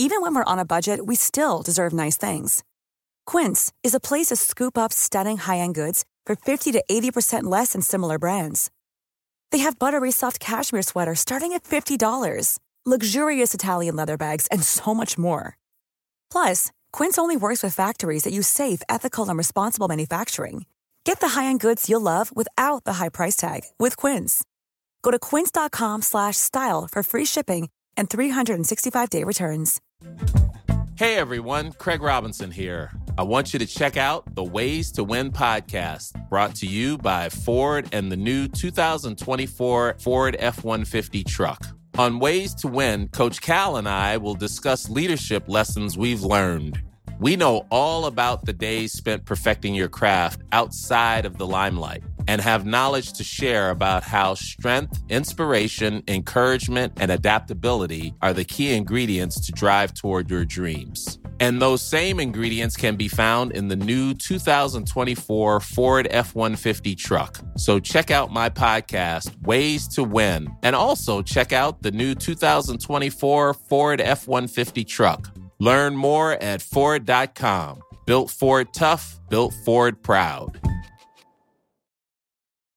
Even when we're on a budget, we still deserve nice things. Quince is a place to scoop up stunning high-end goods for fifty to eighty percent less than similar brands. They have buttery soft cashmere sweaters starting at fifty dollars, luxurious Italian leather bags, and so much more. Plus, Quince only works with factories that use safe, ethical, and responsible manufacturing. Get the high-end goods you'll love without the high price tag with Quince. Go to quince.com slash style for free shipping and three sixty-five day returns. Hey everyone, Craig Robinson here. I want you to check out the Ways to Win podcast, brought to you by Ford and the new two thousand twenty-four Ford F one fifty truck. On Ways to Win, Coach Cal and I will discuss leadership lessons we've learned. We know all about the days spent perfecting your craft outside of the limelight and have knowledge to share about how strength, inspiration, encouragement, and adaptability are the key ingredients to drive toward your dreams. And those same ingredients can be found in the new two thousand twenty-four Ford F one fifty truck. So check out my podcast, Ways to Win, and also check out the new two thousand twenty-four Ford F one fifty truck. Learn more at Ford dot com. Built Ford tough, built Ford proud.